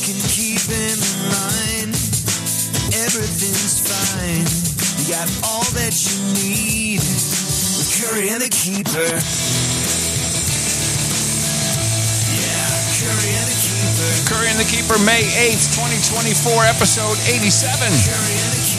can keep in mind. Everything's fine. You got all that you need with Curry and the Keeper. Yeah, Curry and the Keeper. Curry and the Keeper, May 8th, 2024, episode 87. Curry and the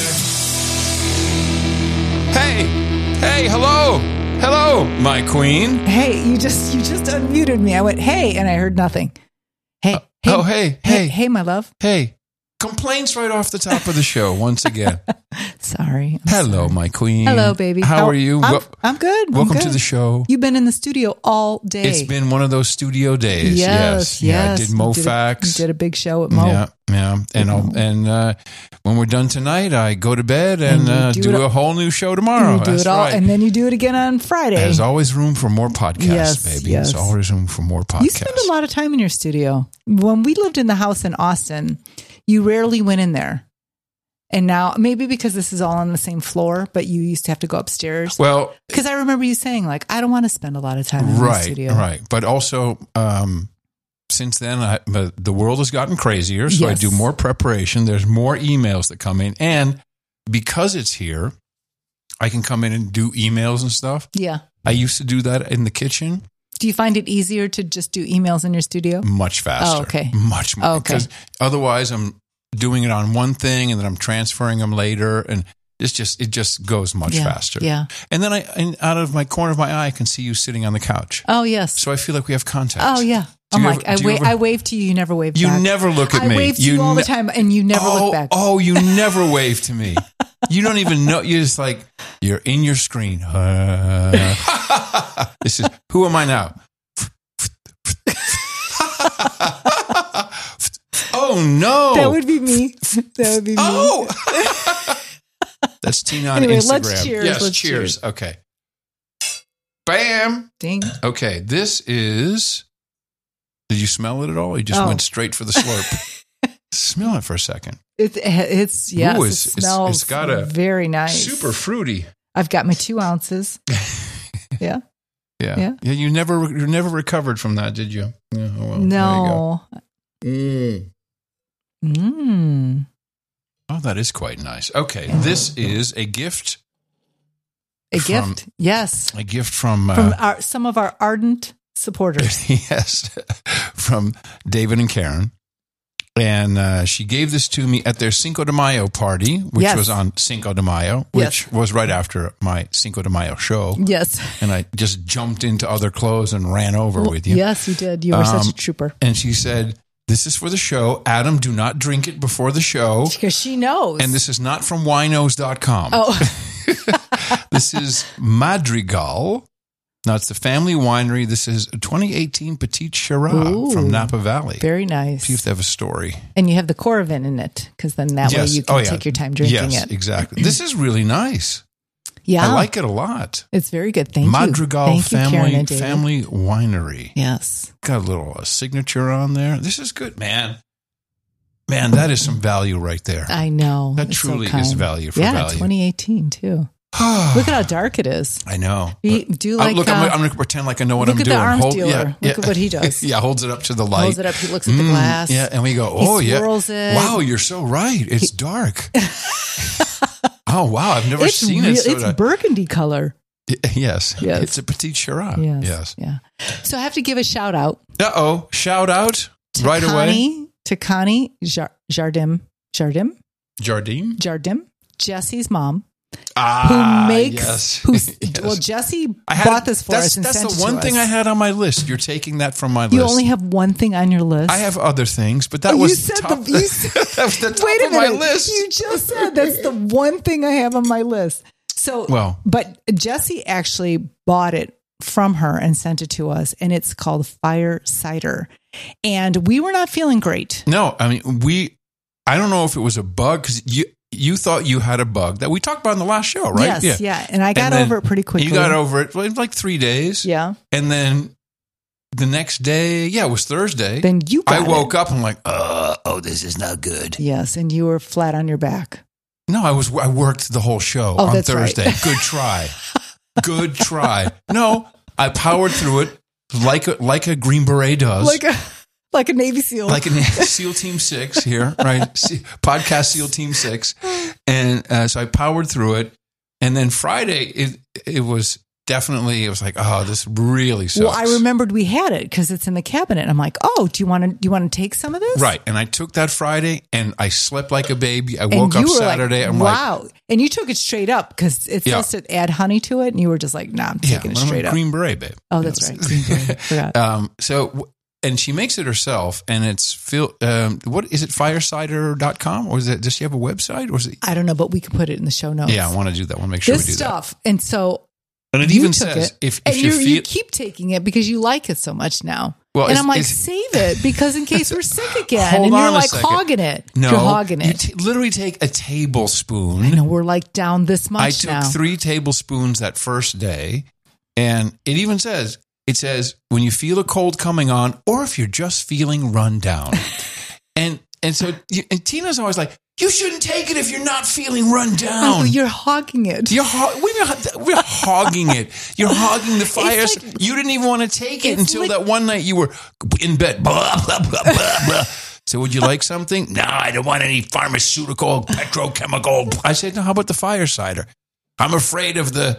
Keeper. Hey, hello, my queen. Hey, you just unmuted me. I went, hey, and I heard nothing. Hey, hey, my love. Hey, complaints right off the top of the show once again. Sorry. Hello, my queen. Hello, baby. How are you? I'm good. Welcome I'm good. to the show. You've been in the studio all day. It's been one of those studio days. Yes. Yeah, I did MoFax. You did a big show at Mo. Yeah. And when we're done tonight, I go to bed and do a whole new show tomorrow. You do it all, right. and then you do it again on Friday. There's always room for more podcasts, baby. Yes. There's always room for more podcasts. You spend a lot of time in your studio. When we lived in the house in Austin, you rarely went in there. And now, maybe because this is all on the same floor, but you used to have to go upstairs. Well, because I remember you saying, like, I don't want to spend a lot of time in the studio. Right. But also, since then, the world has gotten crazier, so Yes. I do more preparation. There's more emails that come in. And because it's here, I can come in and do emails and stuff. Yeah. I used to do that in the kitchen. Do you find it easier to just do emails in your studio? Much faster. Oh, okay. Much more. Oh, okay. Because otherwise, I'm doing it on one thing and then I'm transferring them later. And it just goes much faster. Yeah. And then out of my corner of my eye, I can see you sitting on the couch. Oh, yes. So I feel like we have contact. Oh, yeah. I wave to you. You never wave back. You never look at me. I wave to you all the time, and you never look back. Oh, you never wave to me. You don't even know. You're just like, you're in your screen. This is, who am I now? Oh, no. That would be me. That would be me. Oh. That's Tina on anyway, Instagram. Let's cheers. Yes, let's cheers. Okay. Bam. Ding. Okay, this is... Did you smell it at all? You just went straight for the slurp. Smell it for a second. It's yes, Ooh, it smells very nice. Super fruity. I've got my 2 ounces. Yeah. Yeah. You never recovered from that, did you? Yeah, oh, well, no. There you go. Oh, that is quite nice. Okay, this is a gift. Gift? Yes. A gift from some of our ardent supporters. Yes, from David and Karen. And she gave this to me at their Cinco de Mayo party, which was on Cinco de Mayo, which was right after my Cinco de Mayo show. Yes. And I just jumped into other clothes and ran over with you. Yes, you did. You were such a trooper. And she said, "This is for the show. Adam, do not drink it before the show." Because she knows. And this is not from winos.com. Oh. This is Madrigal. Now, it's the family winery. This is a 2018 Petite Syrah from Napa Valley. Very nice. See if they have a story. And you have the Coravin in it, because then that way you can take your time drinking it. Yes, exactly. This is really nice. Yeah. I like it a lot. It's very good. Thank you. Madrigal Family Winery. Yes. Got a little signature on there. This is good, man. Man, that is some value right there. I know. That truly is value for value. 2018 too. Look at how dark it is. I know. I'm going to pretend like I know what I'm doing. Look at the arms dealer. Look at what he does. Yeah, holds it up to the light. Holds it up. He looks at the glass. Yeah, and we go, oh, he yeah. swirls it. Wow, you're so right. It's dark. Oh, wow. I've never seen it. It's burgundy color. Yes. It's a Petite Syrah. Yes. Yeah. So I have to give a shout out. Uh-oh. Shout out right away. To Connie Jardim, Jesse's mom. Who makes? Well, Jesse bought this for us and sent it to us. That's the one thing I had on my list. You're taking that from my list. You only have one thing on your list. I have other things, but that was the top. That was the top of my list. You just said that's the one thing I have on my list. So, but Jesse actually bought it from her and sent it to us, and it's called Fire Cider. And we were not feeling great. No, I mean I don't know if it was a bug because you thought you had a bug that we talked about in the last show, right? Yes, yeah. And I got over it pretty quickly. You got over it in like 3 days. Yeah. And then the next day, it was Thursday. Then I woke up and I'm like, oh, this is not good. Yes, and you were flat on your back. No, I worked the whole show on Thursday. Right. Good try. Good try. No, I powered through it like a Green Beret does. Like a Navy SEAL. Like a SEAL Team 6 here, right? Podcast SEAL Team 6. And so I powered through it. And then Friday, it was definitely, it was like, oh, this really sucks. Well, I remembered we had it because it's in the cabinet. I'm like, oh, do you want to take some of this? Right. And I took that Friday and I slept like a baby. I woke up Saturday. Like, wow. And you took it straight up because it says to add honey to it. And you were just like, nah, I'm taking it straight up. Green Beret, babe. Oh, that's right. Green Beret. Forgot. And she makes it herself, and it's what is it? Firesider.com, or does she have a website, or is it? I don't know, but we can put it in the show notes. Yeah, I want to do that. I want to make sure we do stuff. And so, and it even says if you keep taking it because you like it so much now. Well, and I'm like, save it because in case we're sick again, and you're like hogging it. No, you're hogging it. You literally take a tablespoon. I know we're like down this much now. I took 3 tablespoons that first day, and it even says. It says, when you feel a cold coming on, or if you're just feeling run down. and Tina's always like, you shouldn't take it if you're not feeling run down. Oh, you're hogging it. We're hogging it. You're hogging the fire. Like, you didn't even want to take it until that one night you were in bed. Blah, blah, blah, blah, blah. So would you like something? No, I don't want any pharmaceutical, petrochemical. I said, no, how about the fire cider? I'm afraid of the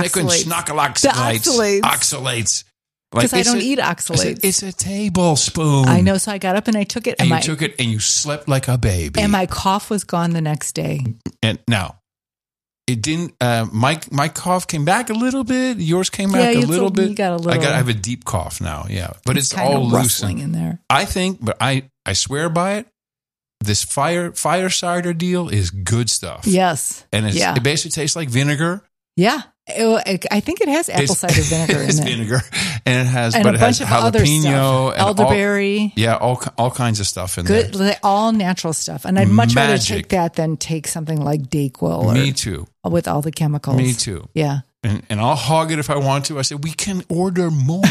oxalates. Because I don't eat oxalates. It's a tablespoon. I know. So I got up and I took it. And you took it and you slept like a baby. And my cough was gone the next day. And now, it didn't, my cough came back a little bit. Yours came back a little bit. You got a little. I have a deep cough now, yeah. But it's all loosening in there. I think, but I swear by it, this fire cider deal is good stuff. Yes. And it basically tastes like vinegar. Yeah. I think it has apple cider vinegar in it. It's vinegar, and it has, and but a it has bunch of other jalapeno, stuff. Elderberry. All kinds of stuff in there. Good, all natural stuff. And I'd much rather take that than take something like Dayquil. Me too. With all the chemicals. Me too. Yeah. And I'll hog it if I want to. I said we can order more.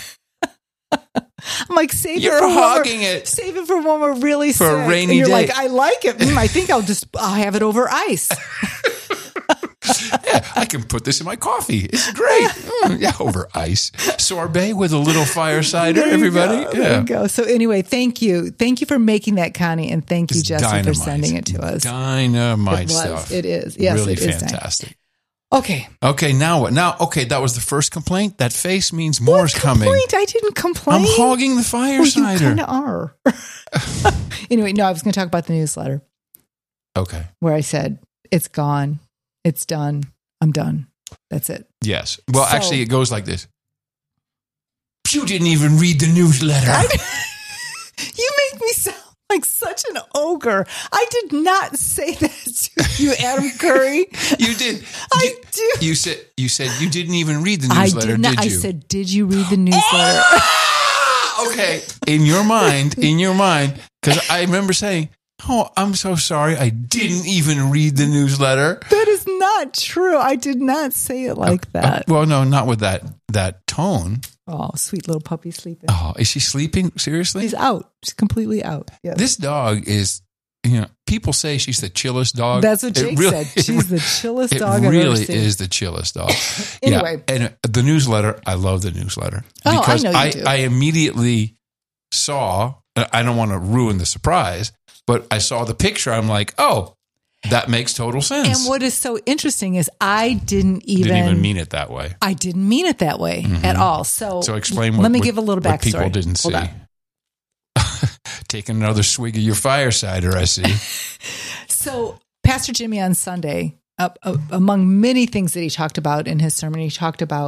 I'm like, save it for when we're really sick. For a rainy and you're day. Like, I like it. I think I'll have it over ice. Yeah, I can put this in my coffee. It's great. Yeah, over ice. Sorbet with a little fire cider, everybody. There you go. So anyway, thank you. Thank you for making that, Connie. And thank you, Jesse, for sending it to us. Dynamite stuff. It is. Yes, really it is fantastic. Okay. Okay, now what? That was the first complaint. That face means more's coming. I didn't complain. I'm hogging the fire cider. You kind of are. Anyway, no, I was going to talk about the newsletter. Okay. Where I said, it's gone. It's done. I'm done. That's it. Yes. Well, actually, it goes like this. You didn't even read the newsletter. You make me sound like such an ogre. I did not say that to you, Adam Curry. You did. I did. You said you didn't even read the newsletter, did you? I said, did you read the newsletter? Okay. In your mind, because I remember saying, oh, I'm so sorry. I didn't even read the newsletter. That is not true. I did not say it like that. Well, no, not with that tone. Oh, sweet little puppy sleeping. Oh, is she sleeping? Seriously? She's out. She's completely out. Yes. This dog is, people say she's the chillest dog. That's what Jake said. She's the chillest dog I've ever seen. It really is the chillest dog. Anyway. Yeah. And the newsletter, I love the newsletter. Oh, I know you do. I immediately saw, I don't want to ruin the surprise, but I saw the picture. I'm like, oh, that makes total sense. And what is so interesting is I didn't even mean it that way. I didn't mean it that way at all. So explain let me give a little backstory. What people didn't see. Taking another swig of your fire cider, I see. So Pastor Jimmy on Sunday, among many things that he talked about in his sermon, he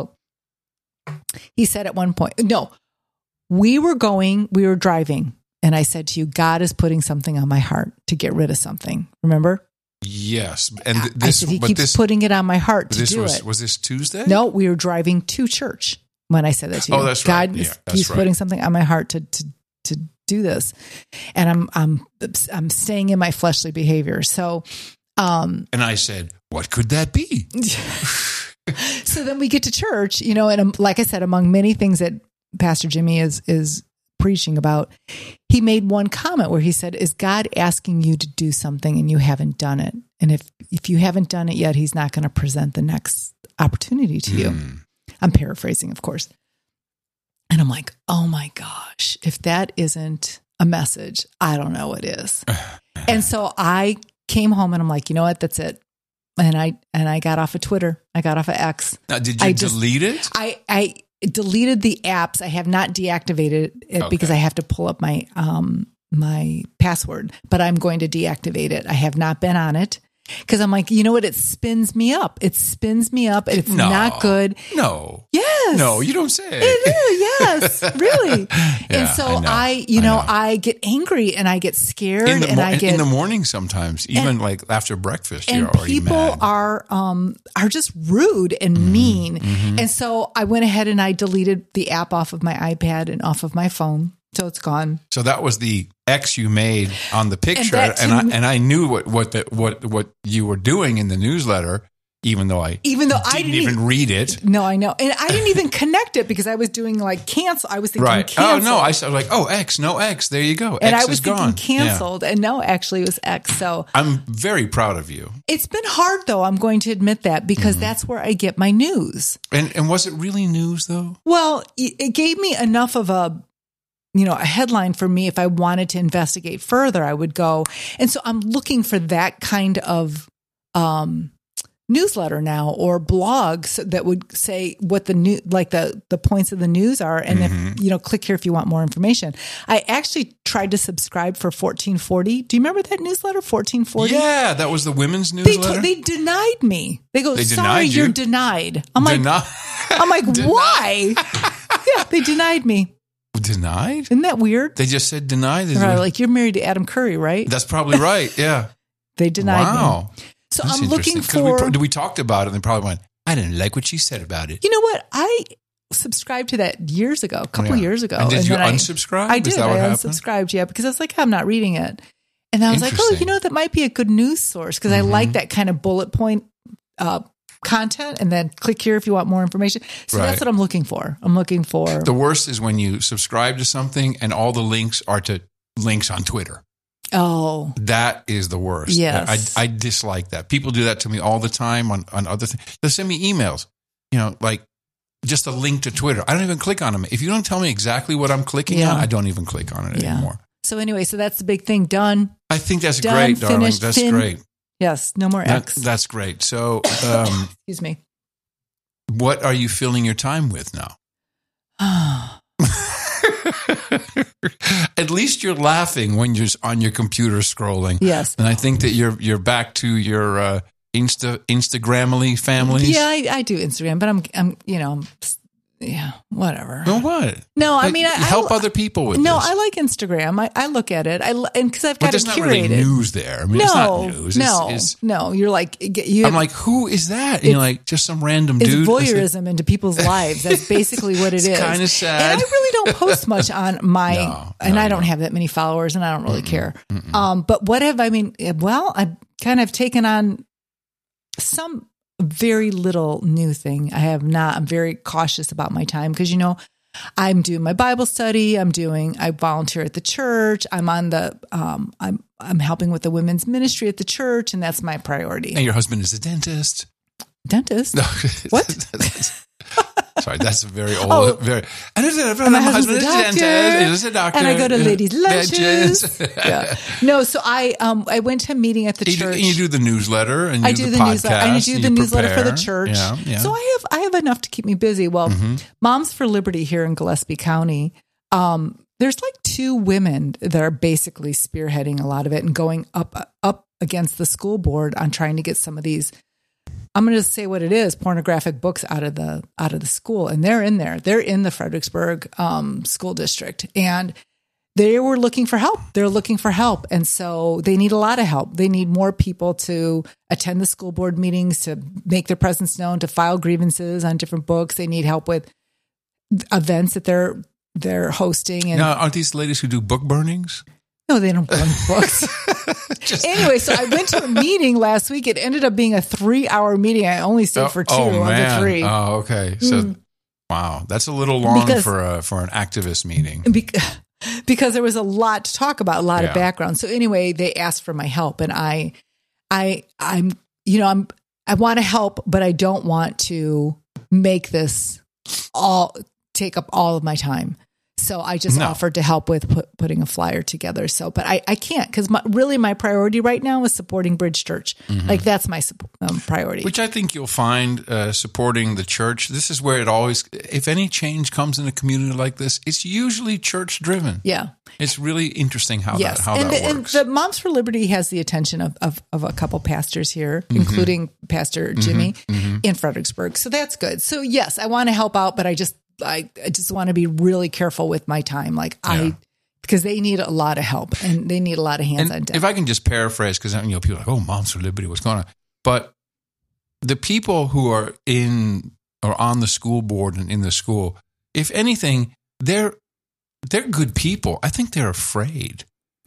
said at one point, we were driving. And I said to you, God is putting something on my heart to get rid of something. Remember? Yes. And I said, he keeps putting it on my heart to do it. Was this Tuesday? No, we were driving to church when I said that to you. Oh, that's right. God keeps putting something on my heart to do this. And I'm staying in my fleshly behavior. So, and I said, what could that be? So then we get to church, and like I said, among many things that Pastor Jimmy is preaching about, he made one comment where he said, is God asking you to do something and you haven't done it? And if you haven't done it yet, he's not going to present the next opportunity to you. I'm paraphrasing, of course. And I'm like, oh my gosh, if that isn't a message, I don't know what is. And so I came home and I'm like, you know what? That's it. And I got off of Twitter. I got off of X. Now, did you delete it? I deleted the apps. I have not deactivated it because I have to pull up my my password, but I'm going to deactivate it. I have not been on it because I'm like, you know what? It spins me up. It spins me up. It's not good. No. Yes. No, you don't say. It is. Yes, really. And so I get angry and I get scared in the morning sometimes, even like after breakfast, you're already people mad. are just rude and mean. Mm-hmm. And so I went ahead and I deleted the app off of my iPad and off of my phone. So it's gone. So that was the X you made on the picture, and I knew what you were doing in the newsletter, even though I didn't even read it. No, I know, and I didn't even connect it because I was doing like cancel. I was thinking cancel. Oh no, I was like, X, no X. There you go. And X I was is gone. thinking canceled, and no, actually it was X. So I'm very proud of you. It's been hard though. I'm going to admit that because that's where I get my news. And was it really news though? Well, it gave me enough of a headline for me. If I wanted to investigate further, I would go. And so I'm looking for that kind of newsletter now or blogs that would say what the new, like the points of the news are. And if, click here if you want more information. I actually tried to subscribe for 1440. Do you remember that newsletter, 1440? Yeah, that was the women's newsletter. They denied me. They go, sorry, you're denied. I'm like, why? Yeah, they denied me. Denied? Isn't that weird? They just said denied. They're like, you're married to Adam Curry, right? That's probably right. Yeah. They denied me. So that's I'm looking for. We talked about it and they probably went, I didn't like what she said about it. You know what? I subscribed to that years ago, a couple years ago. And did you unsubscribe? I did. I unsubscribed, because I was like, I'm not reading it. And I was like, that might be a good news source because I like that kind of bullet point content, and then click here if you want more information. So that's what I'm looking for. The worst is when you subscribe to something and all the links are to links on Twitter. Oh, that is the worst. Yes. I dislike that. People do that to me all the time on other things. They send me emails, like just a link to Twitter. I don't even click on them. If you don't tell me exactly what I'm clicking on, I don't even click on it anymore. So anyway, that's the big thing. Done. I think that's great, darling. Finished, that's great. Yes, no more X. That's great. So, excuse me. What are you filling your time with now? At least you're laughing when you're on your computer scrolling. Yes, and I think that you're back to your Instagramily families. Yeah, I do Instagram, but I'm whatever. No, what? No, I mean, I help other people with this. No, I like Instagram. I look at it. And because I've got it curated. There's not really news there. I mean, it's not news. No. You're like, I'm like, who is that? And you're like, just some random dude. It's voyeurism into people's lives. That's basically what it is. It's kind of sad. And I really don't post much on my, I don't have that many followers, and I don't really care. But what have I mean? Well, I've kind of taken on some very little new thing. I'm very cautious about my time because, I'm doing my Bible study. I volunteer at the church. I'm on I'm helping with the women's ministry at the church, and that's my priority. And your husband is a dentist. Dentist? No. What? Sorry, that's a very old, very. My husband's a doctor. He's a doctor, and I go to ladies' lunches. Yeah. No, so I went to a meeting at the church. You do the newsletter, and I do the newsletter. I do the newsletter for the church. Yeah. So I have enough to keep me busy. Well, Moms for Liberty here in Gillespie County. There's like 2 women that are basically spearheading a lot of it and going up against the school board on trying to get some of these. I'm going to say what it is: pornographic books out of the school, and they're in there. They're in the Fredericksburg school district, and they were looking for help. They're looking for help, and so they need a lot of help. They need more people to attend the school board meetings, to make their presence known, to file grievances on different books. They need help with events that they're hosting. And now, aren't these ladies who do book burnings? No, they don't burn books. Anyway, so I went to a meeting last week. It ended up being a 3-hour meeting. I only stayed for 2 of the 3. Oh, okay. So, wow, that's a little long for an activist meeting. Because there was a lot to talk about, a lot of background. So anyway, they asked for my help, and I want to help, but I don't want to make this all take up all of my time. So I just offered to help with putting a flyer together. So, but I can't because my priority right now is supporting Bridge Church. Mm-hmm. Like that's my priority. Which I think you'll find supporting the church. This is where it always, if any change comes in a community like this, it's usually church driven. Yeah. It's really interesting how that works. And the Moms for Liberty has the attention of a couple pastors here, mm-hmm. including Pastor Jimmy mm-hmm. in Fredericksburg. So that's good. So yes, I want to help out, but I just want to be really careful with my time. Because they need a lot of help and they need a lot of hands on deck. If I can just paraphrase, because people are like, oh, Moms for Liberty, what's going on? But the people who are on the school board and in the school, if anything, they're good people. I think they're afraid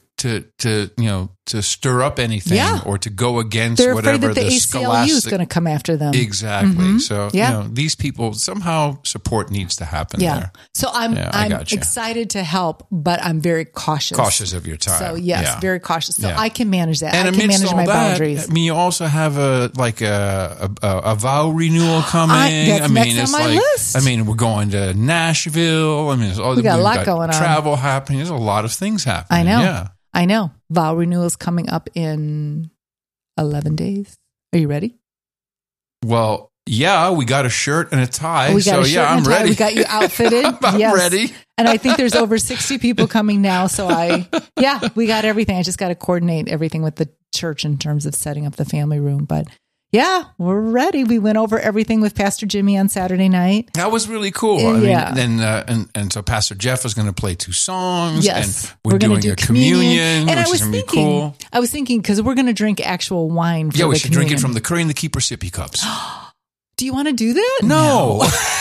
to stir up anything or to go against they're whatever afraid that the ACLU is going to come after them. Exactly. Mm-hmm. So these people, somehow support needs to happen there. So I'm excited to help, but I'm very cautious. Cautious of your time. So yes, very cautious. So I can manage that. And I can manage my boundaries. I mean, you also have a vow renewal coming. That's on my list. I mean, we're going to Nashville. I mean, we got a lot going on. Travel happening. There's a lot of things happening. I know. Yeah. I know. Vow renewal is coming up in 11 days. Are you ready? Well, yeah, we got a shirt and a tie. I'm ready. We got you outfitted. I'm ready. And I think there's over 60 people coming now. So we got everything. I just got to coordinate everything with the church in terms of setting up the family room. But yeah, we're ready. We went over everything with Pastor Jimmy on Saturday night. That was really cool. And so Pastor Jeff was going to play 2 songs. Yes, and we're doing a communion, and which is going to be cool. I was thinking because we're going to drink actual wine. For we should drink it from the Curry and the Keeper sippy cups. Do you want to do that? No.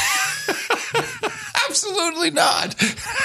Absolutely not.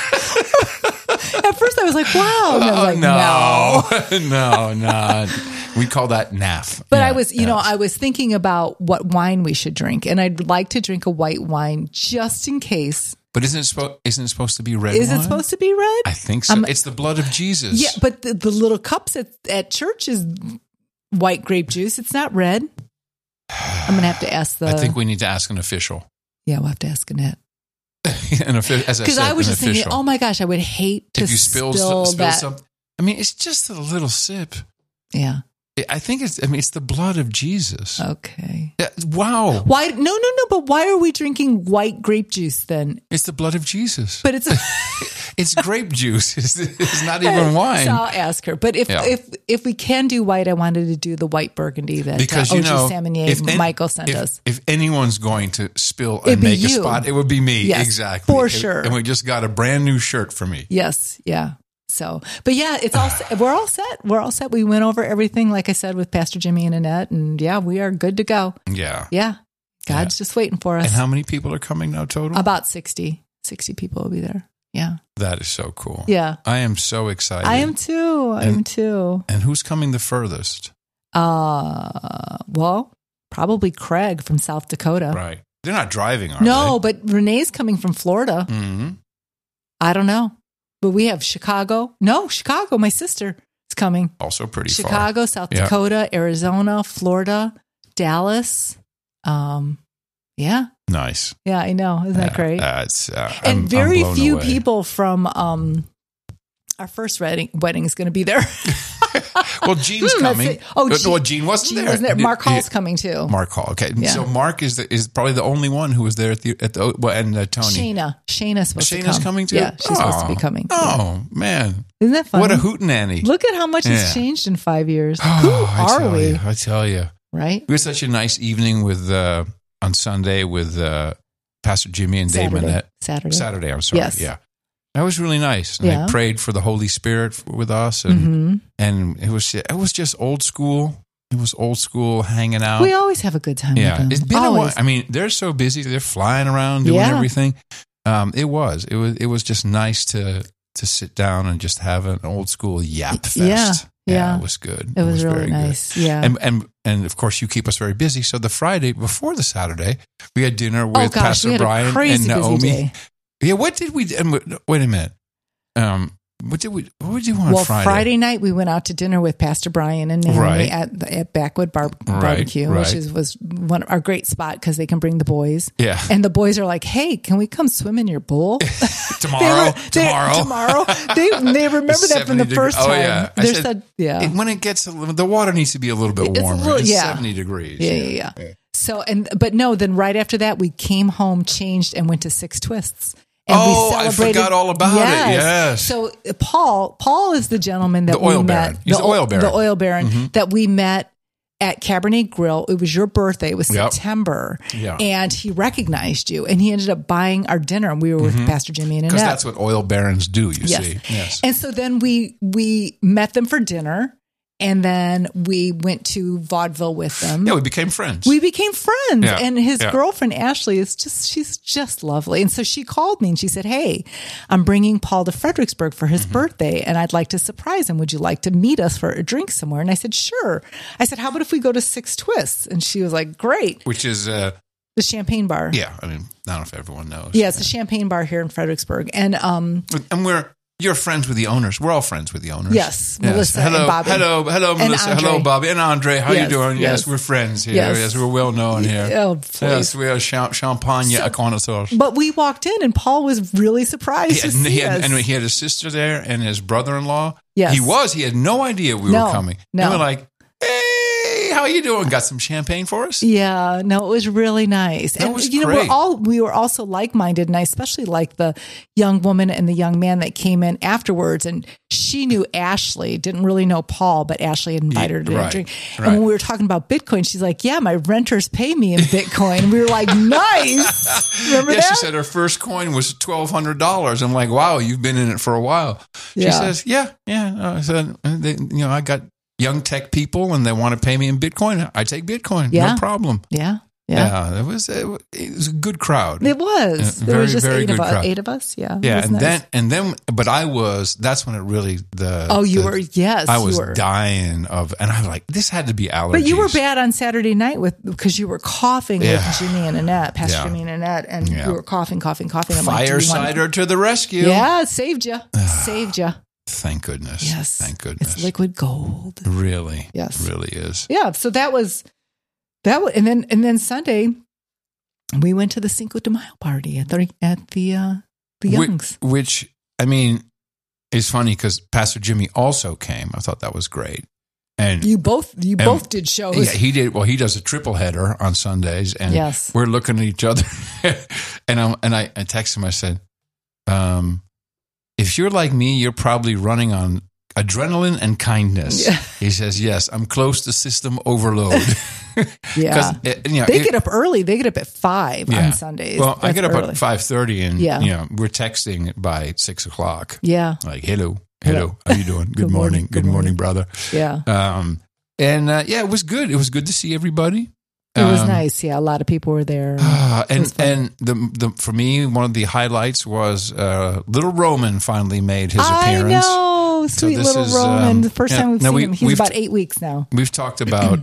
At first I was like, wow. And I was like, no. We call that NAF. But I was thinking about what wine we should drink. And I'd like to drink a white wine just in case. But isn't it supposed to be red wine? Is it supposed to be red? I think so. It's the blood of Jesus. Yeah, but the little cups at church is white grape juice. It's not red. I'm going to have to ask I think we need to ask an official. Yeah, we'll have to ask Annette. Because I was just thinking, oh my gosh, I would hate to spill that. Some. I mean, it's just a little sip. Yeah. I think it's the blood of Jesus. Okay. Wow. Why? No. But why are we drinking white grape juice then? It's the blood of Jesus. But it's it's grape juice. It's not even wine. So I'll ask her. But if we can do white, I wanted to do the white burgundy that because OG Samonier Michael sent us. If anyone's going to spill and make a spot, it would be me. Yes, exactly. For sure. And we just got a brand new shirt for me. Yes. Yeah. So, but yeah, it's all. We're all set. We're all set. We went over everything, like I said, with Pastor Jimmy and Annette, and we are good to go. Yeah. God's just waiting for us. And how many people are coming now total? About 60 people will be there. Yeah. That is so cool. Yeah. I am so excited. I am too. And who's coming the furthest? Well, probably Craig from South Dakota. Right. They're not driving, are they? No, but Renee's coming from Florida. Mm-hmm. I don't know. But we have Chicago. No, Chicago. My sister is coming. Also pretty far. Chicago, South Dakota, Arizona, Florida, Dallas. Yeah. Nice. Yeah, I know. Isn't that great? And very few away. people from our first wedding is going to be there. Well, Gene's coming. Gene wasn't there. Mark Hall's coming too. Mark Hall. Okay, so Mark is probably the only one who was there at the and Tony. Shayna's supposed to come. Shayna's coming too. Yeah, she's supposed to be coming. Oh man, isn't that fun? What a hootenanny! Look at how much has changed in 5 years. Who are we? I tell you, right? We had such a nice evening with on Sunday with Pastor Jimmy and Dave Manette. Saturday. I'm sorry. Yes. Yeah. That was really nice. And I prayed for the Holy Spirit with us, and it was just old school. It was old school hanging out. We always have a good time. Yeah, with them. It's been a while. I mean, they're so busy; they're flying around doing everything. It was just nice to sit down and just have an old school yap fest. Yeah, it was good. It was really nice. Good. Yeah, and of course you keep us very busy. So the Friday before the Saturday, we had dinner with Pastor Brian and Naomi. Yeah, what did we? Wait a minute. What did you on Friday? Well, Friday night we went out to dinner with Pastor Brian and Naomi at Backwood Barbecue, which was one of our great spot because they can bring the boys. Yeah, and the boys are like, "Hey, can we come swim in your pool tomorrow?" Tomorrow. They remember that from the first time. Oh yeah, when it gets the water needs to be a little bit warmer. It's 70 degrees. Yeah. So then right after that we came home, changed, and went to Six Twists. And we celebrated. I forgot all about it. Yes. So Paul is the gentleman that we met. He's the oil baron. The oil baron that we met at Cabernet Grill. It was your birthday. It was September. Yeah. And he recognized you. And he ended up buying our dinner. And we were with Pastor Jimmy and Annette. Because that's what oil barons do, you see. Yes. And so then we met them for dinner. And then we went to vaudeville with them. Yeah, we became friends. Yeah. And his girlfriend, Ashley, she's just lovely. And so she called me and she said, "Hey, I'm bringing Paul to Fredericksburg for his birthday and I'd like to surprise him. Would you like to meet us for a drink somewhere?" And I said, "Sure." I said, "How about if we go to Six Twists?" And she was like, "Great." Which is the champagne bar. Yeah. I mean, I don't know if everyone knows. Yeah, it's a champagne bar here in Fredericksburg. And you're friends with the owners. We're all friends with the owners. Yes. Melissa and Bobby. Hello, Melissa. Hello, Bobby. And Andre. How you doing? Yes, we're friends here. Yes, we're well known here. Oh, please. Yes, we are champagne connoisseurs. But we walked in and Paul was really surprised to see us. And he had his sister there and his brother-in-law. Yes. He had no idea we were coming. No. And we're like, "Hey, how you doing? Got some champagne for us?" Yeah, no, it was really nice. That was great. We were also like-minded, and I especially liked the young woman and the young man that came in afterwards. And she knew Ashley, didn't really know Paul, but Ashley had invited her to drink. And when we were talking about Bitcoin, she's like, "Yeah, my renters pay me in Bitcoin." And we were like, "Nice." Remember that? She said her first coin was $1,200. I'm like, "Wow, you've been in it for a while." She says, "Yeah." I said, I got young tech people and they want to pay me in Bitcoin. I take Bitcoin. No problem. Yeah. It was a good crowd. It was. There was just eight of us. Yeah. Yeah. But that's when it really, I was dying of, and I'm like, this had to be allergies. But you were bad on Saturday night because you were coughing with Jimmy and Annette, Pastor Jimmy and Annette, and you were coughing. Firesider to the rescue. Yeah. It saved you. Saved you. Thank goodness. Yes. Thank goodness. It's liquid gold. Really? Yes. It really is. Yeah. So that was, and then Sunday we went to the Cinco de Mayo party at the Youngs. Which, I mean, is funny because Pastor Jimmy also came. I thought that was great. And you both did shows. Yeah, he did. Well, he does a triple header on Sundays, and we're looking at each other. and I texted him. I said, "If you're like me, you're probably running on adrenaline and kindness." Yeah. He says, "Yes, I'm close to system overload." Yeah, they get up early. They get up at 5 on Sundays. Well, I get up at 5:30, and we're texting by 6 o'clock. Yeah, like hello, how you doing? Good morning, good morning, brother. Yeah, it was good. It was good to see everybody. It was nice. Yeah, a lot of people were there. And the for me, one of the highlights was Little Roman finally made his appearance. I know, sweet little Roman. The first time we've seen him. He's about 8 weeks now. We've talked about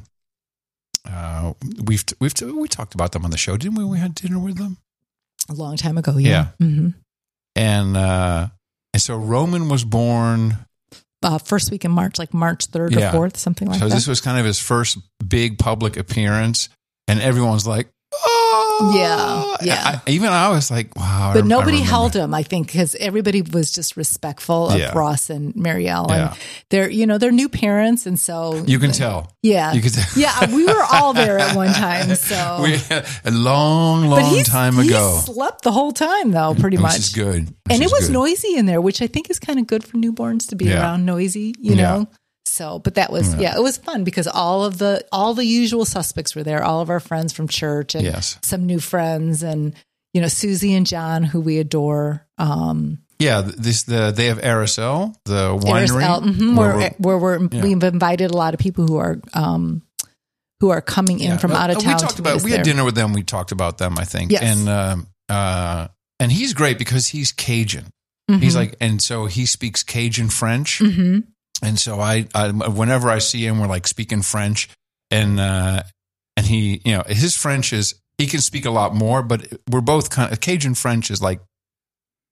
we talked about them on the show, didn't we? We had dinner with them a long time ago. Yeah. Mm-hmm. And so Roman was born first week in March, like March 3rd or 4th, something like that. So this was kind of his first big public appearance, and everyone's like, "Oh, yeah." Even I was like, "Wow!" But nobody held him, I think, because everybody was just respectful of Ross and Marielle, and they're new parents, and so you can tell. Yeah, you can tell. Yeah, we were all there at one time. So a long time ago. He slept the whole time, though, pretty much. Which is good. And it was noisy in there, which I think is kind of good for newborns to be around noisy, you know. So, but that was, it was fun because all the usual suspects were there. All of our friends from church and some new friends and, Susie and John, who we adore. They have Aerosol, the winery. We've invited a lot of people who are coming in from out of town. We had dinner with them. We talked about them, I think. Yes. And he's great because he's Cajun. Mm-hmm. He's like, and so he speaks Cajun French. Mm-hmm. And so I whenever I see him, we're like speaking French, and he, his French is, he can speak a lot more, but we're both kind of, Cajun French is like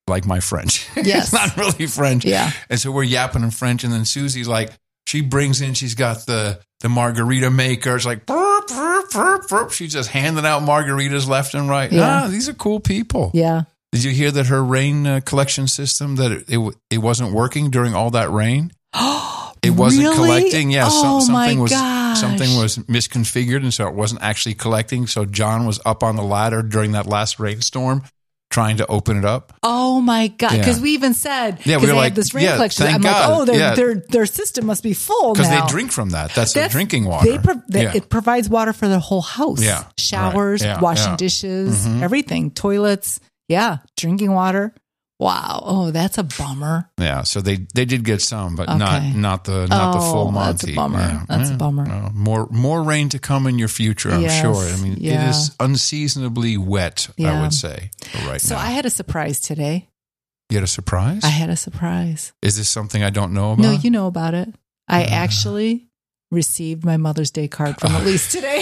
like my French. Yes. It's not really French. Yeah. And so we're yapping in French. And then Susie's like, she brings in, she's got the margarita maker. It's like, burp, burp, burp, burp. She's just handing out margaritas left and right. Yeah. These are cool people. Yeah. Did you hear that her rain collection system, that it wasn't working during all that rain? It wasn't really? Collecting. Yeah. Something was misconfigured. And so it wasn't actually collecting. So John was up on the ladder during that last rainstorm, trying to open it up. Oh my God. Because we even said, we were like, this rain collection. I'm God. like, their system must be full now. Because they drink from that. That's their drinking water. It provides water for their whole house. Yeah. Showers, washing dishes, everything, toilets. Yeah. Drinking water. Wow. Oh, that's a bummer. Yeah. So they did get some, but not the full Monty. That's a bummer. Yeah. That's a bummer. More rain to come in your future, I'm sure. I mean, it is unseasonably wet, I would say, right now. So I had a surprise today. You had a surprise? I had a surprise. Is this something I don't know about? No, you know about it. I actually received my Mother's Day card from Elise today.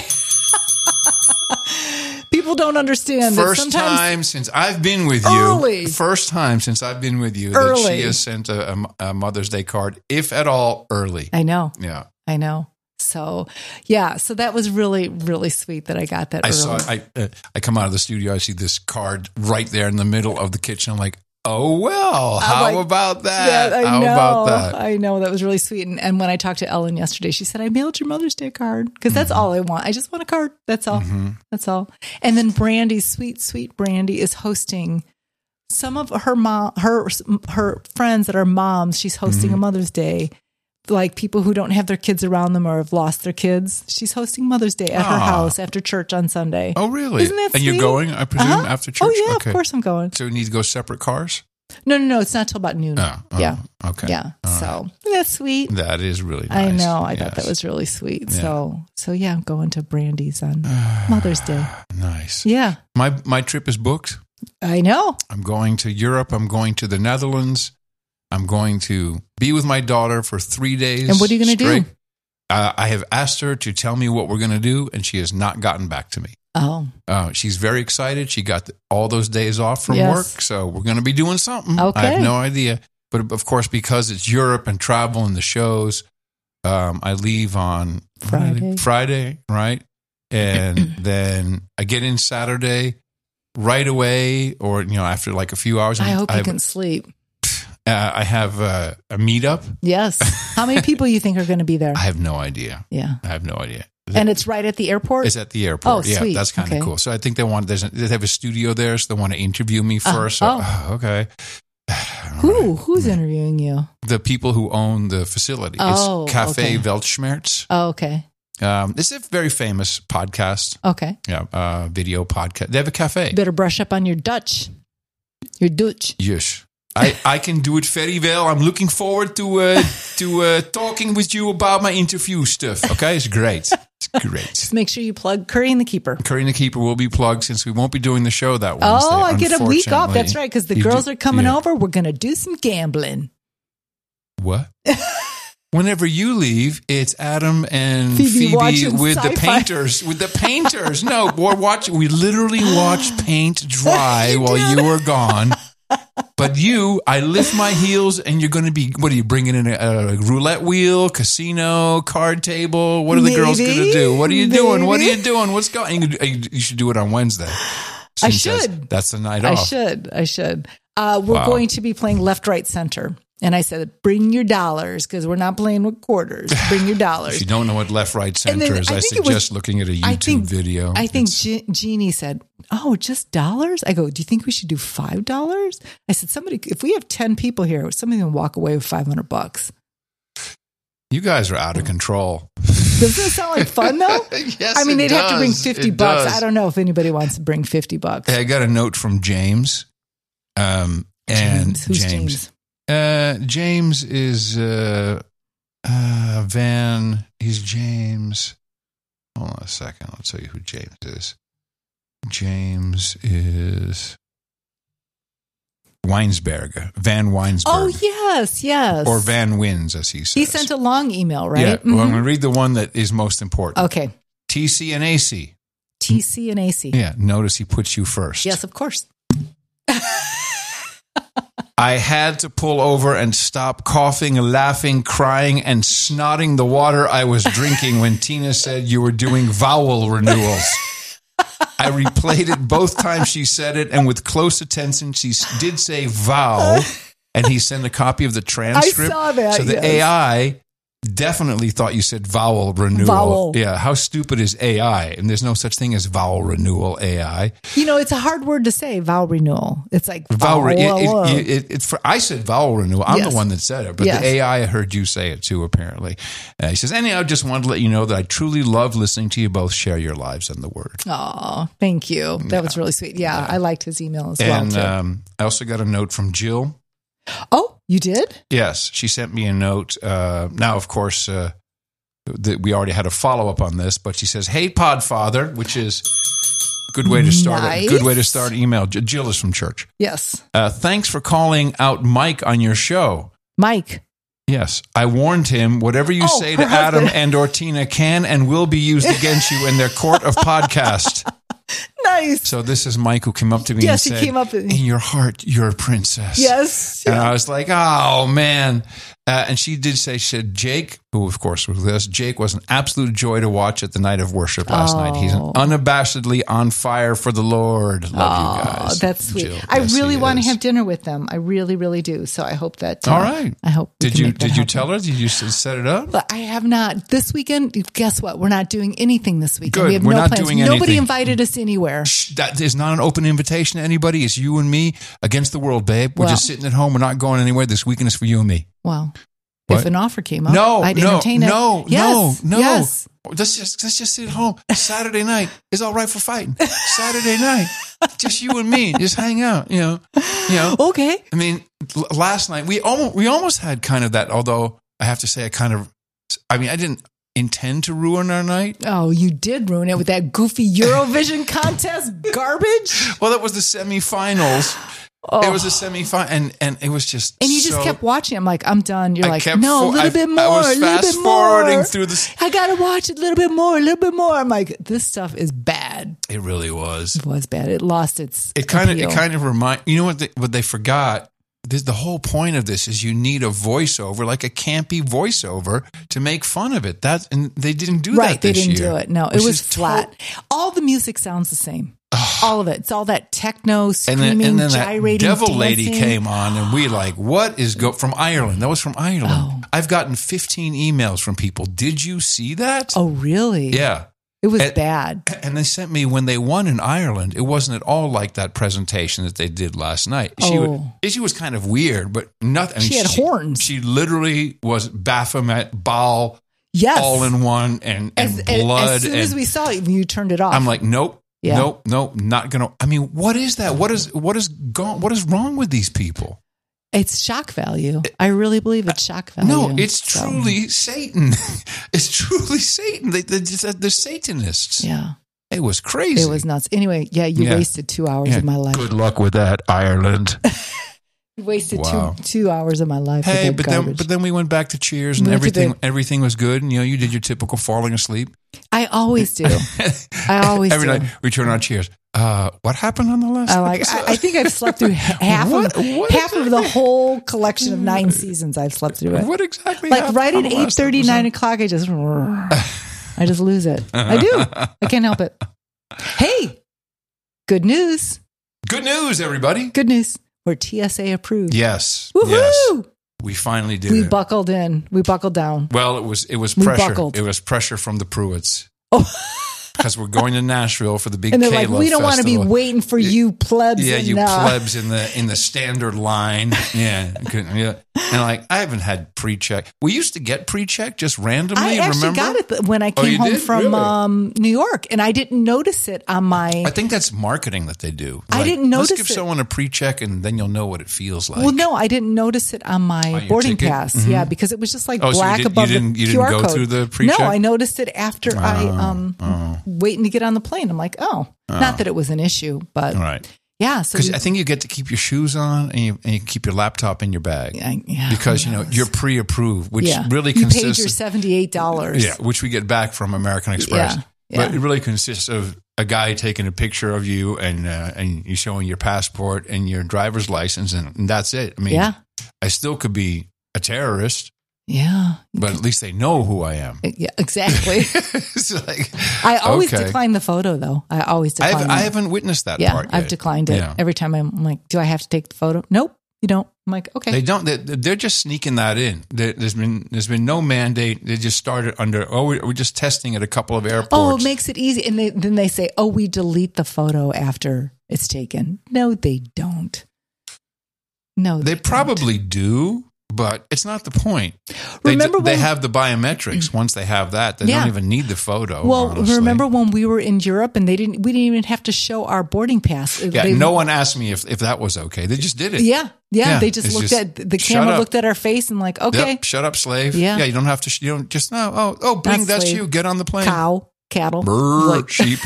People don't understand. First time since I've been with you. First time since I've been with you that she has sent a Mother's Day card, if at all, early. I know. Yeah. I know. So, so that was really, really sweet that I got that early. I come out of the studio, I see this card right there in the middle of the kitchen. I'm like, oh, well, how about that? How about that? I know. That was really sweet. And when I talked to Ellen yesterday, she said, I mailed your Mother's Day card because that's all I want. I just want a card. That's all. That's all. And then Brandy, sweet Brandy, is hosting some of her friends that are moms. She's hosting a Mother's Day. Like people who don't have their kids around them or have lost their kids. She's hosting Mother's Day at her house after church on Sunday. Oh, really? Isn't that sweet? And you're going, I presume, after church? Oh, yeah, of course I'm going. So we need to go separate cars? No. It's not till about noon. Yeah. Okay. Yeah. So that's sweet. That is really nice. I know. I thought that was really sweet. Yeah. So yeah, I'm going to Brandy's on Mother's Day. Nice. Yeah. My trip is booked. I know. I'm going to Europe. I'm going to the Netherlands. I'm going to be with my daughter for 3 days. And what are you going to do? I have asked her to tell me what we're going to do, and she has not gotten back to me. Oh. She's very excited. She got all those days off from work, so we're going to be doing something. Okay. I have no idea. But, of course, because it's Europe and travel and the shows, I leave on Friday, right? And then I get in Saturday right away, or, after like a few hours. I hope you can sleep. I have a meetup. Yes. How many people you think are going to be there? I have no idea. Yeah. I have no idea. And it's right at the airport? It's at the airport. Oh, sweet. Yeah, that's kind of cool. So I think they have a studio there, so they want to interview me first. Okay. Who's interviewing you? The people who own the facility. It's Cafe Weltschmerz. Oh, okay. This is a very famous podcast. Okay. Yeah, video podcast. They have a cafe. You better brush up on your Dutch. Your Dutch. Yes. I can do it very well. I'm looking forward to talking with you about my interview stuff. Okay, it's great. It's great. Just make sure you plug Curry and the Keeper. Curry and the Keeper will be plugged since we won't be doing the show that Wednesday. Oh, I get a week off. That's right, because the girls are coming over. We're going to do some gambling. What? Whenever you leave, it's Adam and Phoebe with the painters. With the painters. No, we literally watch paint dry while you were gone. But I lift my heels, and you're going to be, what are you bringing in, a roulette wheel, casino, card table? What are the girls going to do? What are you doing? What are you doing? What's going on? You should do it on Wednesday. I should. That's the night off. I should. We're going to be playing left, right, center. And I said, bring your dollars, because we're not playing with quarters. Bring your dollars. If you don't know what left, right, center is, I suggest looking at a YouTube video. I think Jeannie said, oh, just dollars? I go, do you think we should do $5? I said, if we have 10 people here, somebody can walk away with $500. You guys are out of control. Doesn't it sound like fun, though? Yes, I mean, they'd have to bring $50. I don't know if anybody wants to bring $50. Hey, I got a note from James. Who's James? James is he's James. Hold on a second. I'll tell you who James is. James is Weinsberger. Van Weinsberger. Oh, yes. Or Van Wins, as he says. He sent a long email, right? Yeah. Well, I'm going to read the one that is most important. Okay. TC and AC. TC and AC. Yeah. Notice he puts you first. Yes, of course. I had to pull over and stop coughing, laughing, crying, and snotting the water I was drinking when Tina said you were doing vowel renewals. I replayed it both times she said it, and with close attention, she did say vowel, and he sent a copy of the transcript. I saw that, so the AI definitely thought you said vowel renewal. Vowel. Yeah, how stupid is AI? And there's no such thing as vowel renewal AI. It's a hard word to say, vowel renewal. It's like vowel. I said vowel renewal. I'm the one that said it, but the AI heard you say it too, apparently. He says, anyhow, I just wanted to let you know that I truly love listening to you both share your lives and the word. Oh, thank you. That was really sweet. Yeah, I liked his email as well, too. And I also got a note from Jill. Oh, you did? Yes. She sent me a note. Now, of course, we already had a follow-up on this, but she says, hey, Podfather, which is a good way to start nice. A good way to start an email. Jill is from church. Yes. Thanks for calling out Mike on your show. Mike. Yes. I warned him, whatever you say to Adam and or Tina can and will be used against you in their court of podcast. Nice. So this is Mike who came up to me and said, in your heart, you're a princess. Yes. And I was like, oh, man. And she did say, she said, Jake, who of course was with us, Jake was an absolute joy to watch at the night of worship last night. He's unabashedly on fire for the Lord. Love you guys. That's sweet. Jill, I really want to have dinner with them. I really, really do. So I hope that. All right. I hope. Did you tell her? Did you set it up? But I have not. This weekend, guess what? We're not doing anything this weekend. Good. We have We're no not plans. doing anything. Nobody invited us anywhere. That is not an open invitation to anybody. It's you and me against the world, babe. We're just sitting at home. We're not going anywhere. This weekend is for you and me. Well, what? If an offer came up, I'd entertain it. No. Yes. Let's just sit at home. Saturday night is all right for fighting. Saturday night, just you and me, just hang out. You know. Okay. I mean, last night we almost had kind of that. Although I have to say, I didn't intend to ruin our night. Oh, you did ruin it with that goofy Eurovision contest garbage. Well, that was the semifinals. Oh. It was a semifinal, and it was just. And you just kept watching. I'm like, I'm done. You're like, no, a little bit more. I was fast forwarding through this. I gotta watch it a little bit more. I'm like, this stuff is bad. It really was. It was bad. It lost its. It kind of remind. You know what they forgot. The whole point of this is you need a voiceover, like a campy voiceover, to make fun of it. And they didn't do that this year. They didn't do it. No, it was flat. All the music sounds the same. All of it. It's all that techno, screaming, and then gyrating, that devil dancing. lady came on, and we like, what is from Ireland? That was from Ireland. Oh. I've gotten 15 emails from people. Did you see that? Oh, really? Yeah. It was bad. And they sent me, when they won in Ireland, it wasn't at all like that presentation that they did last night. She was kind of weird, but nothing. She had horns. She literally was Baphomet, Baal, yes, all in one, and blood. As soon as we saw it, you turned it off. I'm like, nope. Yeah. Nope, not gonna. I mean, what is that? What is wrong with these people? It's shock value. I really believe it's shock value. No, it's truly Satan. It's truly Satan. They're Satanists. Yeah. It was crazy. It was nuts. Anyway, you wasted 2 hours of my life. Good luck with that, Ireland. You wasted 2 hours of my life. Hey, but then we went back to Cheers and everything was good. And you did your typical falling asleep. I always do. Every night we turn on Cheers. What happened on the last episode? I think I've slept through half of the whole collection of 9 seasons. I've slept through it. What exactly? Like right at 8:30, 9 o'clock, I just lose it. I do. I can't help it. Hey, good news. Good news, everybody. Good news. We're TSA approved. Yes. Woohoo! Yes. We finally did. We buckled in. We buckled down. Well, it was pressure. Buckled. It was pressure from the Pruitts. Oh. Because we're going to Nashville for the big K-Love Festival. We don't want to be waiting for you plebs. Yeah, you plebs in the standard line. Yeah. And I haven't had pre-check. We used to get pre-check just randomly. I actually got it when I came home from New York, and I didn't notice it on my. I think that's marketing that they do. I didn't notice it. Let's give someone a pre-check, and then you'll know what it feels like. Well, no, I didn't notice it on my boarding pass. Mm-hmm. Yeah, because it was just like black above the QR code. You didn't go through the pre-check? No, I noticed it after waiting to get on the plane. I'm like, not that it was an issue, but right. Yeah, so because I think you get to keep your shoes on and you can keep your laptop in your bag. Yeah, because you're pre-approved, which really you consists. You paid your $78. Yeah, which we get back from American Express. But it really consists of a guy taking a picture of you and you showing your passport and your driver's license, and that's it. I mean, I still could be a terrorist. Yeah. But at least they know who I am. Yeah, exactly. It's like, I always decline the photo, though. I always decline I haven't witnessed that part yet. I've declined it. Every time I'm like, do I have to take the photo? Nope, you don't. I'm like, okay. They don't. They're just sneaking that in. There's been no mandate. They just started under, we're just testing at a couple of airports. Oh, it makes it easy. And then they say, we delete the photo after it's taken. No, they don't. No, they probably do. But it's not the point. They have the biometrics. Once they have that, they don't even need the photo. Well, honestly. Remember when we were in Europe and we didn't even have to show our boarding pass. No one asked me if that was okay. They just did it. Yeah. They just looked at the camera, looked at our face, and like, okay, yep, shut up, slave. Yeah, you don't have to. You don't just bring that's you. Get on the plane. Cow, cattle, sheep,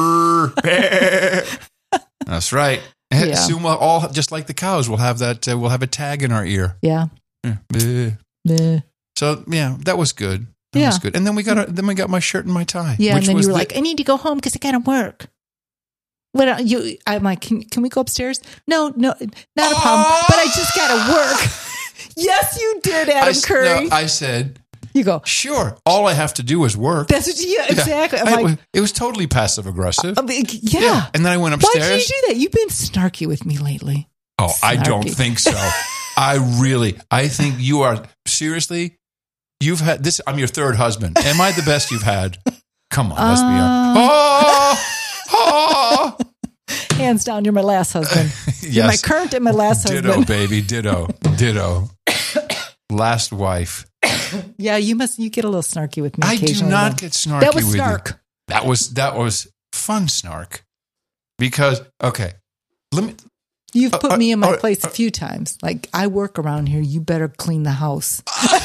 That's right. Yeah. Soon we'll all, just like the cows, we'll have that. We'll have a tag in our ear. Yeah. So that was good. That was good. And then we got my shirt and my tie. Yeah, and then you were like, I need to go home because I gotta work. I'm like, can we go upstairs? No, not a problem. But I just gotta work. Yes, you did, Adam Curry. No, I said, you go, sure. All I have to do is work. That's exactly. I'm like, it was totally passive aggressive. And then I went upstairs. Why did you do that? You've been snarky with me lately. Oh, snarky. I don't think so. I think you are, seriously, you've had this. I'm your third husband. Am I the best you've had? Come on, let's be honest. Hands down, you're my last husband. Yes. You're my current and my last husband. Ditto, baby. Ditto. Last wife. Yeah, you get a little snarky with me. I do not get snarky with you. That was snark. That was fun snark. Because, okay, you've put me in my place a few times. Like, I work around here. You better clean the house.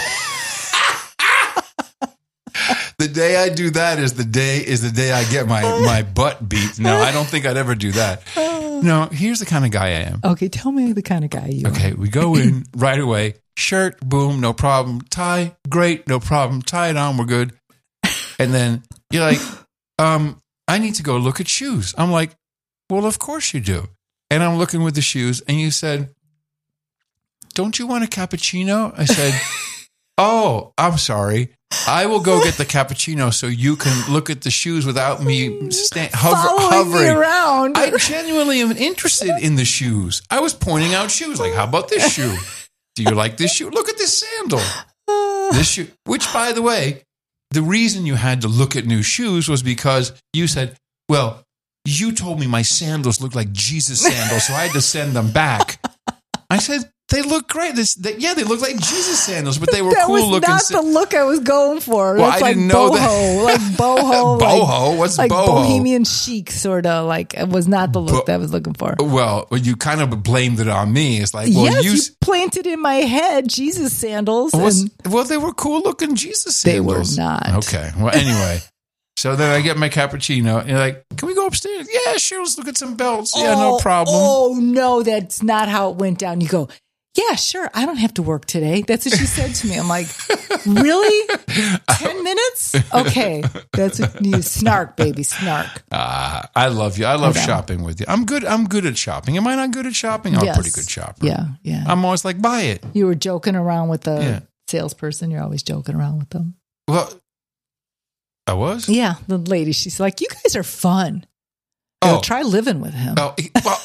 The day I do that is the day I get my butt beat. No, I don't think I'd ever do that. No, here's the kind of guy I am. Okay, tell me the kind of guy you are. Okay, we go in right away. Shirt, boom, no problem. Tie, great, no problem. Tie it on, we're good. And then you're like, I need to go look at shoes. I'm like, well, of course you do. And I'm looking with the shoes, and you said, don't you want a cappuccino? I said, oh, I'm sorry. I will go get the cappuccino so you can look at the shoes without me hovering me around. I genuinely am interested in the shoes. I was pointing out shoes. Like, how about this shoe? Do you like this shoe? Look at this sandal. This shoe, which, by the way, the reason you had to look at new shoes was because you said, well, you told me my sandals look like Jesus sandals, so I had to send them back. I said, they look great. They look like Jesus sandals, but they were cool looking. That was not the look I was going for. Well, it's I didn't know that. Like boho. Boho? What's like boho? Bohemian chic, sort of. Like, it was not the look that I was looking for. Well, you kind of blamed it on me. It's like, well, you planted in my head Jesus sandals. Well, they were cool looking Jesus sandals. They were not. Okay. Well, anyway. So then I get my cappuccino, and you're like, can we go upstairs? Yeah, sure, let's look at some belts. Yeah, no problem. Oh, no, that's not how it went down. You go, yeah, sure, I don't have to work today. That's what she said to me. I'm like, really? 10 minutes? Okay. That's what you snark, baby, snark. I love you. I love shopping with you. I'm good at shopping. Am I not good at shopping? I'm a pretty good shopper. Yeah. I'm always like, buy it. You were joking around with the salesperson. You're always joking around with them. Well, I was? Yeah, the lady. She's like, you guys are fun. Try living with him. Oh, well,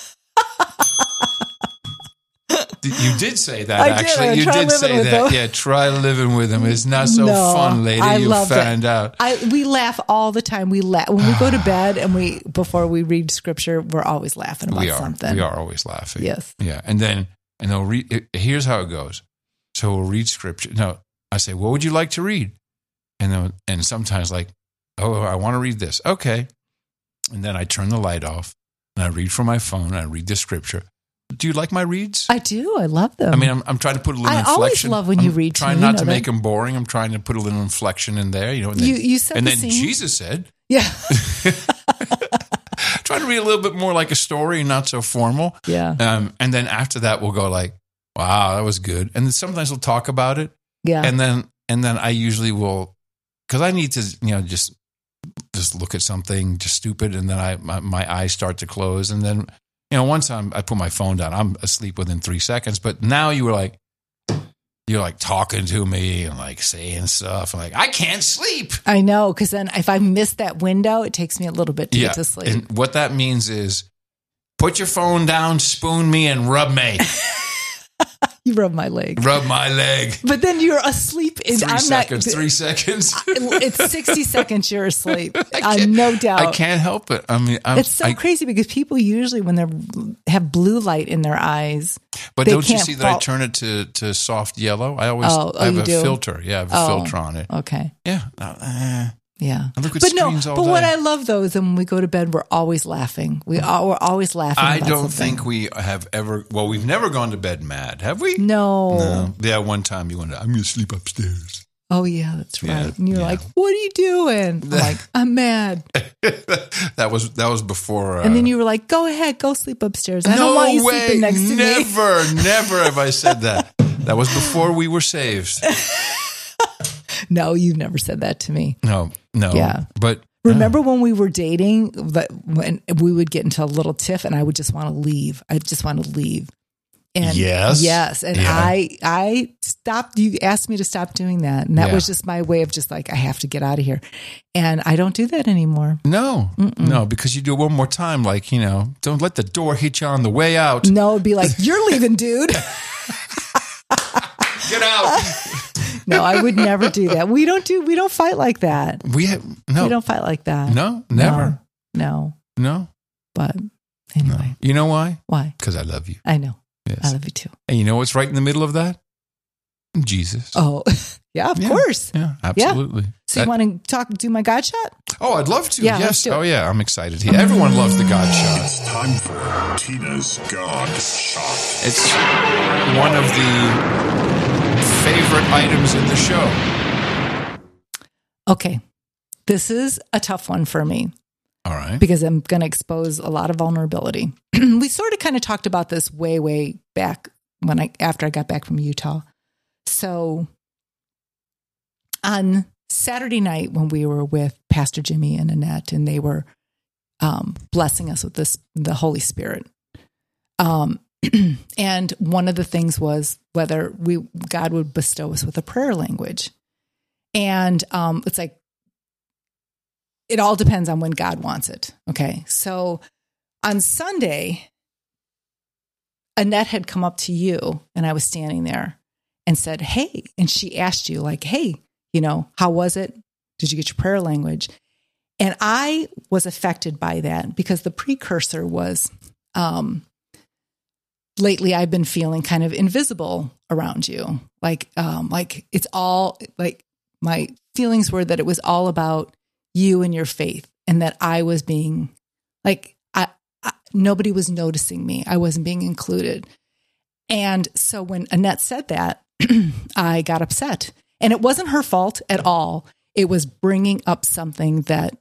you did say that, actually. You did say that. Him. Yeah, try living with him. It's not so fun, lady. You found out. We laugh all the time. We laugh. When we go to bed and before we read scripture, we're always laughing about something. We are always laughing. Yes. Yeah. And they'll read. Here's how it goes. So we'll read scripture. No, I say, what would you like to read? And sometimes like, oh, I want to read this. Okay. And then I turn the light off and I read from my phone and I read the scripture. Do you like my reads? I do. I love them. I mean, I'm trying to put a little inflection. I always love when you read. Trying not to make them boring. I'm trying to put a little inflection in there. You know. And you said and the then same. Jesus said, "Yeah." Trying to read a little bit more like a story and not so formal. Yeah. And then after that, we'll go like, "Wow, that was good." And then sometimes we'll talk about it. Yeah. And then I usually will, because I need to, just just look at something just stupid, and then my eyes start to close, and then once I put my phone down, I'm asleep within 3 seconds. But now you're like talking to me and like saying stuff. I'm like, I can't sleep. I know, because then if I miss that window, it takes me a little bit to get to sleep. And what that means is, put your phone down, spoon me, and rub me. You rub my leg. Rub my leg. But then you're asleep. 3 seconds. 3 seconds. It's 60 seconds you're asleep. No doubt. I can't help it. I mean, it's so crazy because people usually, when they have blue light in their eyes, but don't you see that I turn it to soft yellow? I always have a filter. Yeah, I have a filter on it. Okay. Yeah. Yeah. I look at screens all day. But what I love though is when we go to bed, we're always laughing. We're always laughing. I don't think we have ever. Well, we've never gone to bed mad, have we? No. Yeah, one time you went, I'm going to sleep upstairs. Oh yeah, that's right. Yeah, and you're like, what are you doing? I'm like, I'm mad. That was before. And then you were like, go ahead, go sleep upstairs. I don't want you sleeping next to me. Never have I said that. That was before we were saved. No, you've never said that to me. No. Yeah. But remember when we were dating, when we would get into a little tiff and I would just want to leave. I just want to leave. And yes. And I stopped. You asked me to stop doing that. And that was just my way of just like, I have to get out of here. And I don't do that anymore. No, because you do it one more time. Like, don't let the door hit you on the way out. No, it'd be like, you're leaving, dude. Get out. No, I would never do that. We don't fight like that. We don't fight like that. No, never. No. But anyway. No. You know why? Why? Because I love you. I know. Yes. I love you too. And you know what's right in the middle of that? Jesus. Oh, yeah, of course. Yeah, absolutely. Yeah. So you want to do my God shot? Oh, I'd love to. Yeah, yes. Oh, yeah. I'm excited. Everyone loves the God shot. It's time for Tina's God shot. It's one of the favorite items in the show. Okay. This is a tough one for me. All right. Because I'm going to expose a lot of vulnerability. We sort of kind of talked about this way back after I got back from Utah. So on Saturday night when we were with Pastor Jimmy and Annette, and they were blessing us with the Holy Spirit. And one of the things was whether God would bestow us with a prayer language. And it's like, it all depends on when God wants it. Okay. So on Sunday, Annette had come up to you and I was standing there and said, hey, and she asked you like, hey, how was it? Did you get your prayer language? And I was affected by that because the precursor was, lately I've been feeling kind of invisible around you. Like it's all like my feelings were that it was all about you and your faith, and that I was being like, nobody was noticing me. I wasn't being included. And so when Annette said that, I got upset, and it wasn't her fault at all. It was bringing up something that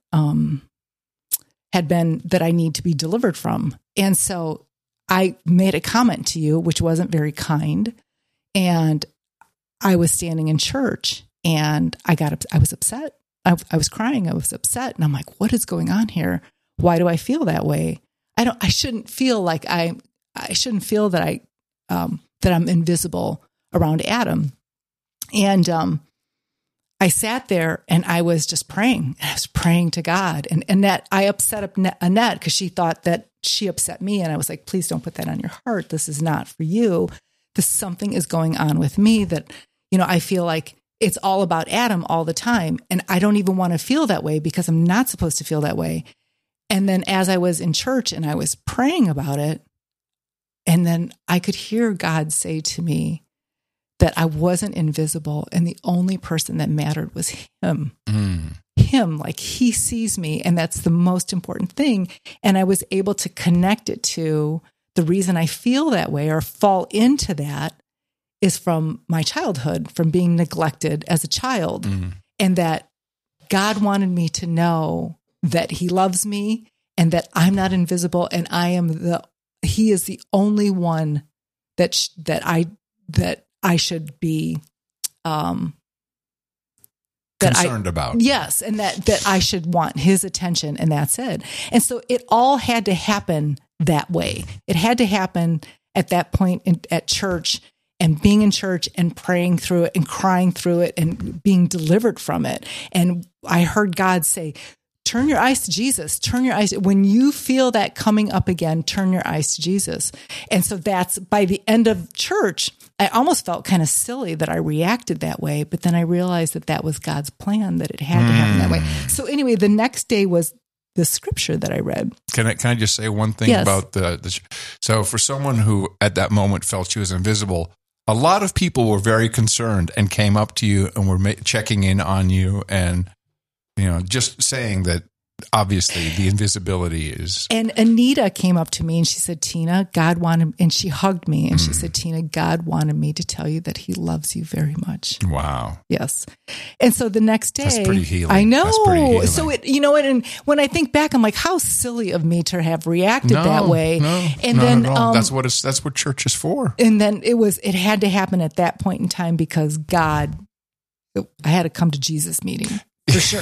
that I need to be delivered from. And so I made a comment to you, which wasn't very kind. And I was standing in church and I was upset. I was crying. I was upset. And I'm like, what is going on here? Why do I feel that way? I shouldn't feel like I shouldn't feel that that I'm invisible around Adam. And I sat there and I was just praying. I was praying to God. And Annette, I upset Annette because she thought that she upset me. And I was like, please don't put that on your heart. This is not for you. Something is going on with me that, I feel like it's all about Adam all the time. And I don't even want to feel that way because I'm not supposed to feel that way. And then as I was in church and I was praying about it, and then I could hear God say to me that I wasn't invisible and the only person that mattered was him. Him, like he sees me, and that's the most important thing. And I was able to connect it to the reason I feel that way or fall into that is from my childhood, from being neglected as a child. And that God wanted me to know that he loves me and that I'm not invisible, and he is the only one that I should be concerned about. Yes, and that I should want his attention, and that's it. And so it all had to happen that way. It had to happen at that point at church, and being in church and praying through it and crying through it and being delivered from it. And I heard God say, turn your eyes to Jesus. Turn your eyes. When you feel that coming up again, turn your eyes to Jesus. And so that's by the end of church, I almost felt kind of silly that I reacted that way. But then I realized that was God's plan, that it had to happen that way. So anyway, the next day was the scripture that I read. Can I just say one thing about so for someone who at that moment felt she was invisible, a lot of people were very concerned and came up to you and were checking in on you and, just saying that obviously the invisibility is. And Anita came up to me and she said, Tina, God wanted, and she hugged me and she said, Tina, God wanted me to tell you that he loves you very much. Wow. Yes. And so the next day. That's pretty healing. I know. That's pretty healing. So and when I think back, I'm like, how silly of me to have reacted that way. No, and not then at all. That's what church is for. And then it had to happen at that point in time because I had to come to Jesus meeting. For sure.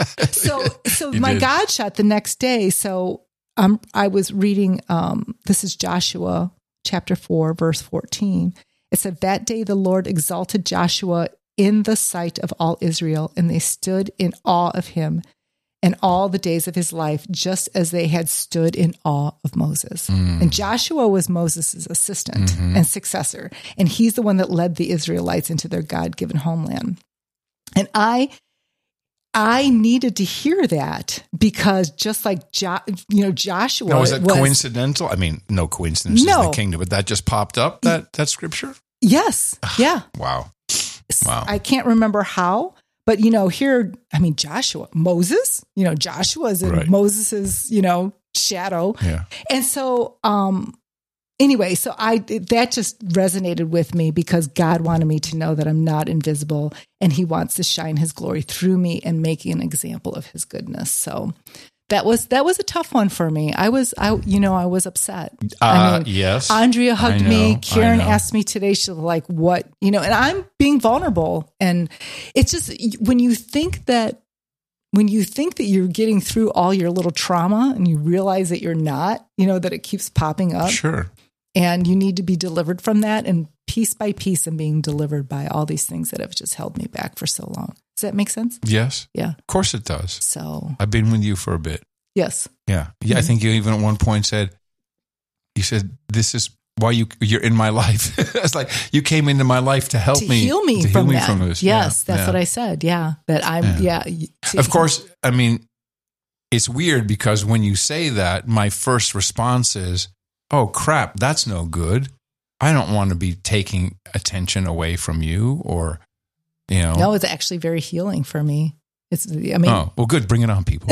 So my did. God shot the next day. So I was reading, this is Joshua chapter 4, verse 14. It said, that day the Lord exalted Joshua in the sight of all Israel, and they stood in awe of him and all the days of his life, just as they had stood in awe of Moses. And Joshua was Moses' assistant and successor. And he's the one that led the Israelites into their God-given homeland. And I needed to hear that because just like Joshua. Now, was that coincidental? I mean, no coincidence in the kingdom, but that just popped up, that scripture? Yes. Yeah. Wow. I can't remember how, but here, Joshua, Moses, Joshua's in Moses's, shadow. Yeah. And so, anyway, so that just resonated with me because God wanted me to know that I'm not invisible and he wants to shine his glory through me and making an example of his goodness. So that was a tough one for me. I was upset. Yes. Andrea hugged me. Karen asked me today, she's like, what, and I'm being vulnerable. And it's just when you think that you're getting through all your little trauma and you realize that you're not, that it keeps popping up. Sure. And you need to be delivered from that. And piece by piece, I'm being delivered by all these things that have just held me back for so long. Does that make sense? Yes. Yeah. Of course it does. So I've been with you for a bit. Yes. Yeah. Yeah. I think you even at one point said, this is why you're in my life. It's like you came into my life to help me. Heal me from this. Yes. That's what I said. Yeah. That I'm, Of course, it's weird because when you say that, my first response is, oh crap, that's no good. I don't want to be taking attention away from you or, No, it's actually very healing for me. Oh, well, good. Bring it on, people.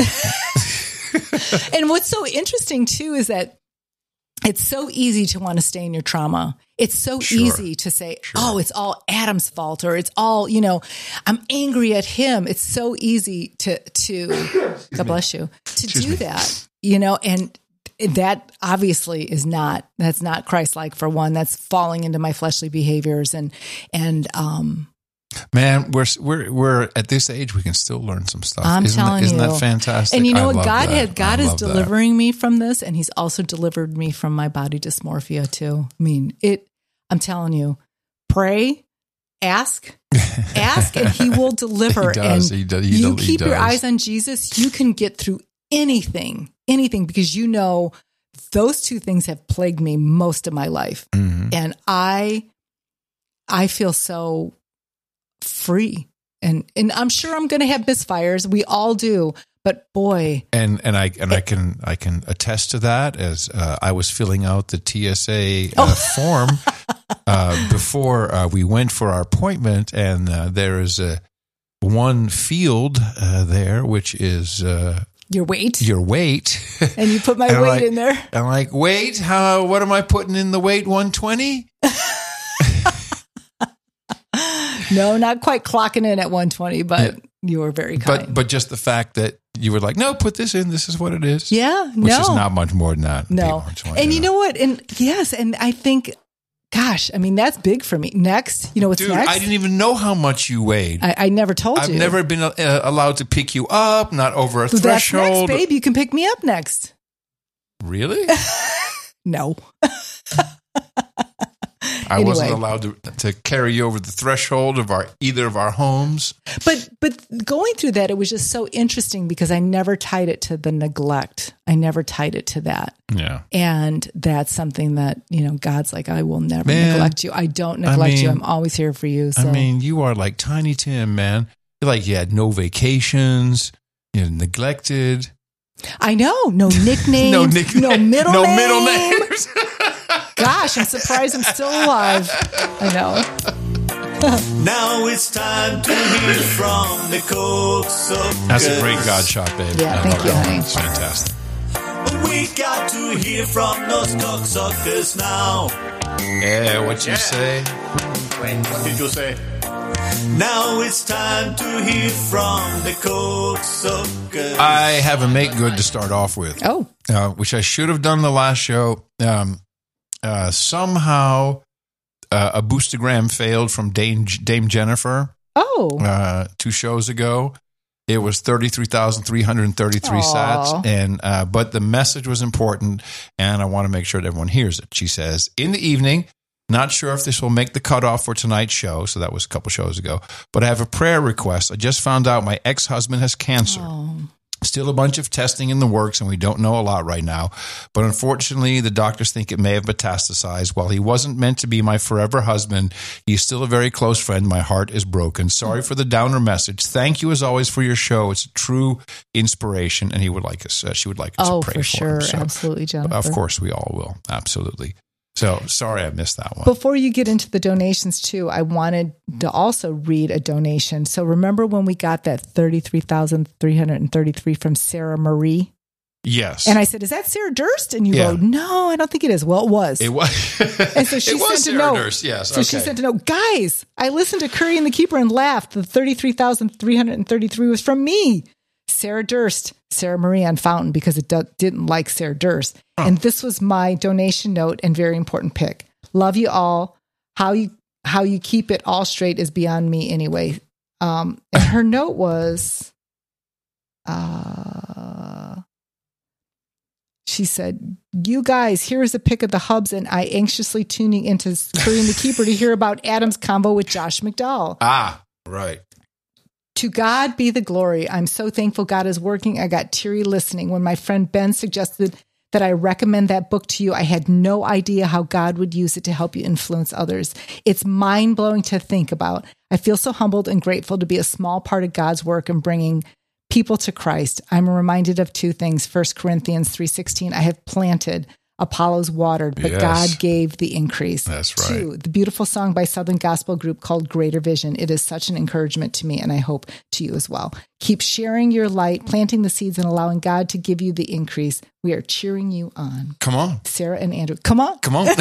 And what's so interesting too is that it's so easy to want to stay in your trauma. It's so easy to say, oh, it's all Adam's fault or it's all, I'm angry at him. It's so easy to God bless you, to do that, and that obviously that's not Christ-like for one. That's falling into my fleshly behaviors and man, we're at this age, we can still learn some stuff. Isn't that fantastic? And you know what? God is delivering me from this, and he's also delivered me from my body dysmorphia too. I'm telling you, pray, ask, and he will deliver. He does. And you keep your eyes on Jesus, you can get through anything, because those two things have plagued me most of my life. Mm-hmm. And I feel so free. And I'm sure I'm going to have misfires. We all do. But boy, and I can attest to that as I was filling out the TSA form before we went for our appointment, and there is one field there which is your weight. And you put my weight in there. I'm like, weight? What am I putting in the weight? 120? No, not quite clocking in at 120, but you were very kind. But just the fact that you were like, no, put this in. This is what it is. Yeah, Which is not much more than that. No. And you know what? And yes, and I think Gosh, I mean, that's big for me. Next, you know what's next? I didn't even know how much you weighed. I never told you. I've never been allowed to pick you up, not over a threshold. That's next, babe. You can pick me up next. Really? No. I wasn't allowed to carry you over the threshold of either of our homes. But going through that, it was just so interesting because I never tied it to the neglect. I never tied it to that. Yeah. And that's something that, God's like, I will never neglect you. I don't neglect you. I'm always here for you. So. I mean, you are like Tiny Tim, man. You're like, you had no vacations. You're neglected. I know. No nicknames. No middle names. Gosh, I'm surprised I'm still alive. I know. Now it's time to hear from the cocksuckers. That's a great God shot, babe. Yeah, thank you, honey. It's fantastic. We got to hear from those cocksuckers now. Yeah, what you say? What did you say? Now it's time to hear from the cocksuckers. I have a make good to start off with. Oh. Which I should have done the last show. Somehow a boostergram failed from Dame Jennifer. Oh. 2 shows ago. It was 33,333 sats. And but the message was important, and I want to make sure that everyone hears it. She says, in the evening, not sure if this will make the cutoff for tonight's show. So that was a couple shows ago. But I have a prayer request. I just found out my ex-husband has cancer. Oh. Still a bunch of testing in the works, and we don't know a lot right now. But unfortunately, the doctors think it may have metastasized. While he wasn't meant to be my forever husband, he's still a very close friend. My heart is broken. Sorry for the downer message. Thank you as always for your show. It's a true inspiration, and she would like us to pray for sure. him. So, absolutely, Jennifer. Of course, we all will. Absolutely. So sorry I missed that one. Before you get into the donations too, I wanted to also read a donation. So remember when we got that 33,333 from Sarah Marie? Yes. And I said, is that Sarah Durst? And you go, no, I don't think it is. Well, it was. It was. And so she sent Sarah a note. Durst, yes. So she sent a note. Guys, I listened to Curry and the Keeper and laughed. The 33,333 was from me. Sarah Durst, Sarah Marie on Fountain, because it didn't like Sarah Durst. Oh. And this was my donation note and very important pick. Love you all. How you keep it all straight is beyond me anyway. And her note was, she said, you guys, here's a pic of the Hubs, and I anxiously tuning into Curry and the Keeper to hear about Adam's combo with Josh McDowell. Ah, right. To God be the glory. I'm so thankful God is working. I got teary listening. When my friend Ben suggested that I recommend that book to you, I had no idea how God would use it to help you influence others. It's mind-blowing to think about. I feel so humbled and grateful to be a small part of God's work in bringing people to Christ. I'm reminded of 2 things. 1 Corinthians 3:16, I have planted, Apollos watered, but God gave the increase. That's right. 2, the beautiful song by Southern Gospel Group called Greater Vision. It is such an encouragement to me, and I hope to you as well. Keep sharing your light, planting the seeds, and allowing God to give you the increase. We are cheering you on. Come on. Sarah and Andrew. Come on. Come on. I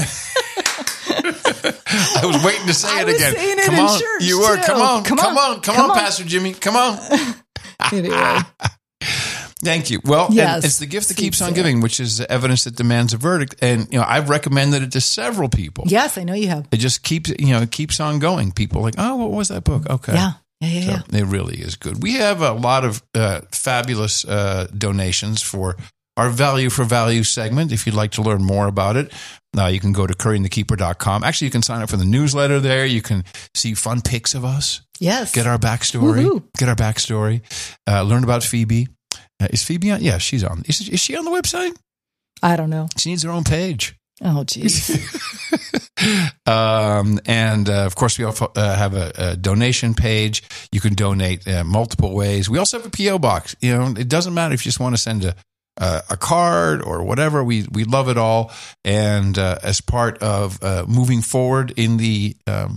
was waiting to say it again. Come on. You were. Come on. Come on, Pastor Jimmy. Come on. Anyway. Thank you. Well, and it's the gift that keeps on giving, which is evidence that demands a verdict. And, I've recommended it to several people. Yes, I know you have. It just keeps on going. People are like, oh, what was that book? Okay. Yeah. It really is good. We have a lot of fabulous donations for our Value for Value segment. If you'd like to learn more about it, you can go to curryandthekeeper.com. Actually, you can sign up for the newsletter there. You can see fun pics of us. Yes. Get our backstory. Woo-hoo. Learn about Phoebe. Is Phoebe on? Yeah, she's on. Is she on the website? I don't know. She needs her own page. Oh, geez. And of course, we also have a donation page. You can donate multiple ways. We also have a P.O. box. It doesn't matter if you just want to send a card or whatever. We love it all. And as part of moving forward in the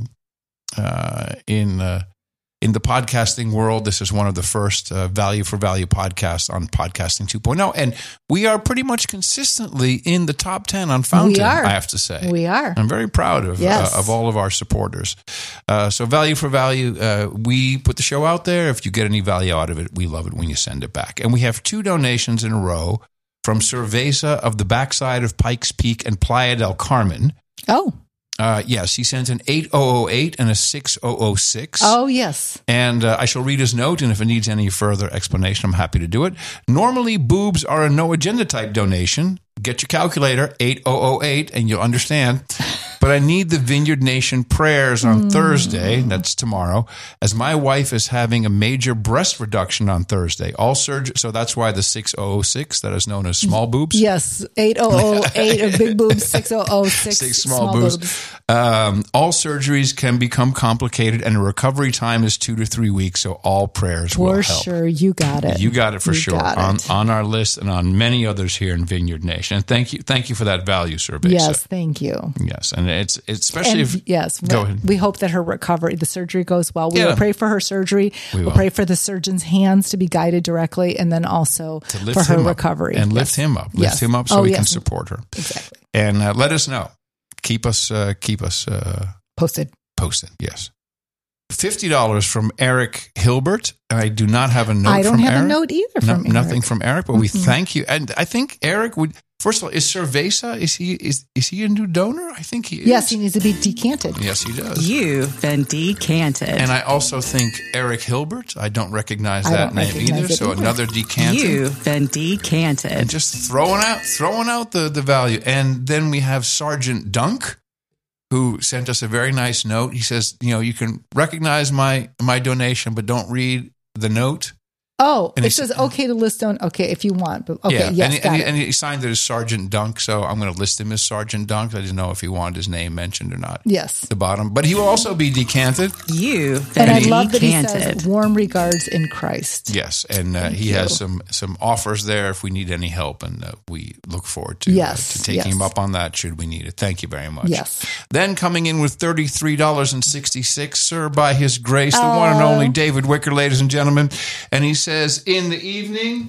in the podcasting world, this is one of the first Value for Value podcasts on Podcasting 2.0. And we are pretty much consistently in the top 10 on Fountain, I have to say. We are. I'm very proud of all of our supporters. So Value for Value, we put the show out there. If you get any value out of it, we love it when you send it back. And we have 2 donations in a row from Cerveza of the backside of Pikes Peak and Playa del Carmen. Oh. Yes, he sent an 8008 and a 6006. Oh, yes. And I shall read his note, and if it needs any further explanation, I'm happy to do it. Normally, boobs are a no-agenda type donation. Get your calculator, 8008, and you'll understand. But I need the Vineyard Nation prayers on Thursday, that's tomorrow, as my wife is having a major breast reduction on Thursday. All surgery, so that's why the 6006, that is known as small boobs. Yes, 8008 of big boobs, 6006 6 small boobs. All surgeries can become complicated, and the recovery time is 2 to 3 weeks, so all prayers will help. For sure, you got it. You got it for sure. On our list and on many others here in Vineyard Nation. And thank you for that value, Sir Besa. Yes, thank you. Yes, and it's especially go ahead. We hope that her recovery, the surgery goes well. We will pray for her surgery. We'll pray for the surgeon's hands to be guided directly, and then also for her recovery. And lift him up. Lift him up so we can support her. Exactly. And let us know. Keep us posted. Yes. $50 from Eric Hilbert. I do not have a note from Eric. I don't have a note either from Eric. Nothing from Eric, but we thank you. And I think Eric would, first of all, is Cerveza, is he a new donor? I think he is. Yes, he needs to be decanted. Yes, he does. You've been decanted. And I also think Eric Hilbert, I don't recognize that name either. So another decanted. You've been decanted. And just throwing out the value. And then we have Sergeant Dunk, who sent us a very nice note. He says, you can recognize my donation, but don't read the note. Oh, it says okay to list on. Okay, if you want. But okay, yes, and he signed it as Sergeant Dunk, so I'm going to list him as Sergeant Dunk. I didn't know if he wanted his name mentioned or not. Yes, at the bottom, but he will also be decanted. And I love that he says warm regards in Christ. Yes, and he has some offers there if we need any help, and we look forward to taking him up on that should we need it. Thank you very much. Yes. Then coming in with $33.66, sir, by His grace, the one and only David Wicker, ladies and gentlemen, and he says, in the evening,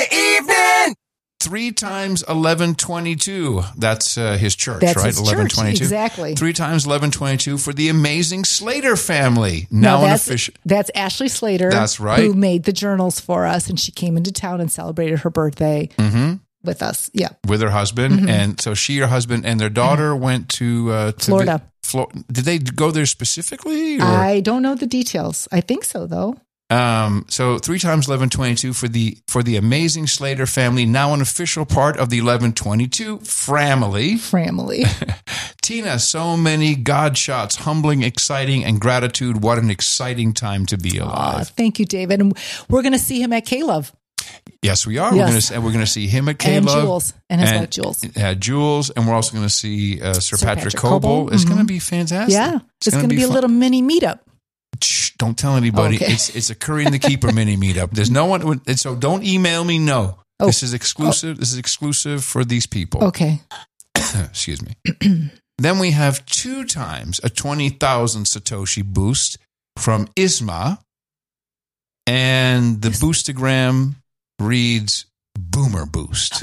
3 times 1122. That's his church, right? His 1122. Exactly. 3 times 1122 for the amazing Slater family. Now an official. That's Ashley Slater. That's right. Who made the journals for us, and she came into town and celebrated her birthday with us. Yeah, with her husband, and so she, her husband, and their daughter went to Florida. Did they go there specifically? Or? I don't know the details. I think so, though. So 3 times 1122 for the amazing Slater family, now an official part of the 1122 family. Tina, so many God shots, humbling, exciting, and gratitude. What an exciting time to be alive. Thank you, David. And we're going to see him at K-Love. Yes, we are. Yes. We're going to see him at K-Love. And Jules. And his wife, Jules. Jules. And we're also going to see Sir Patrick Coble. It's going to be fantastic. Yeah. It's going to be a little mini meetup. Shh, don't tell anybody. Okay. It's a Curry and the Keeper mini meetup. There's no one. So don't email me. No. Oh. This is exclusive. This is exclusive for these people. Okay. Excuse me. Then we have 2 times a 20,000 Satoshi boost from Isma. And the boostagram reads Boomer Boost.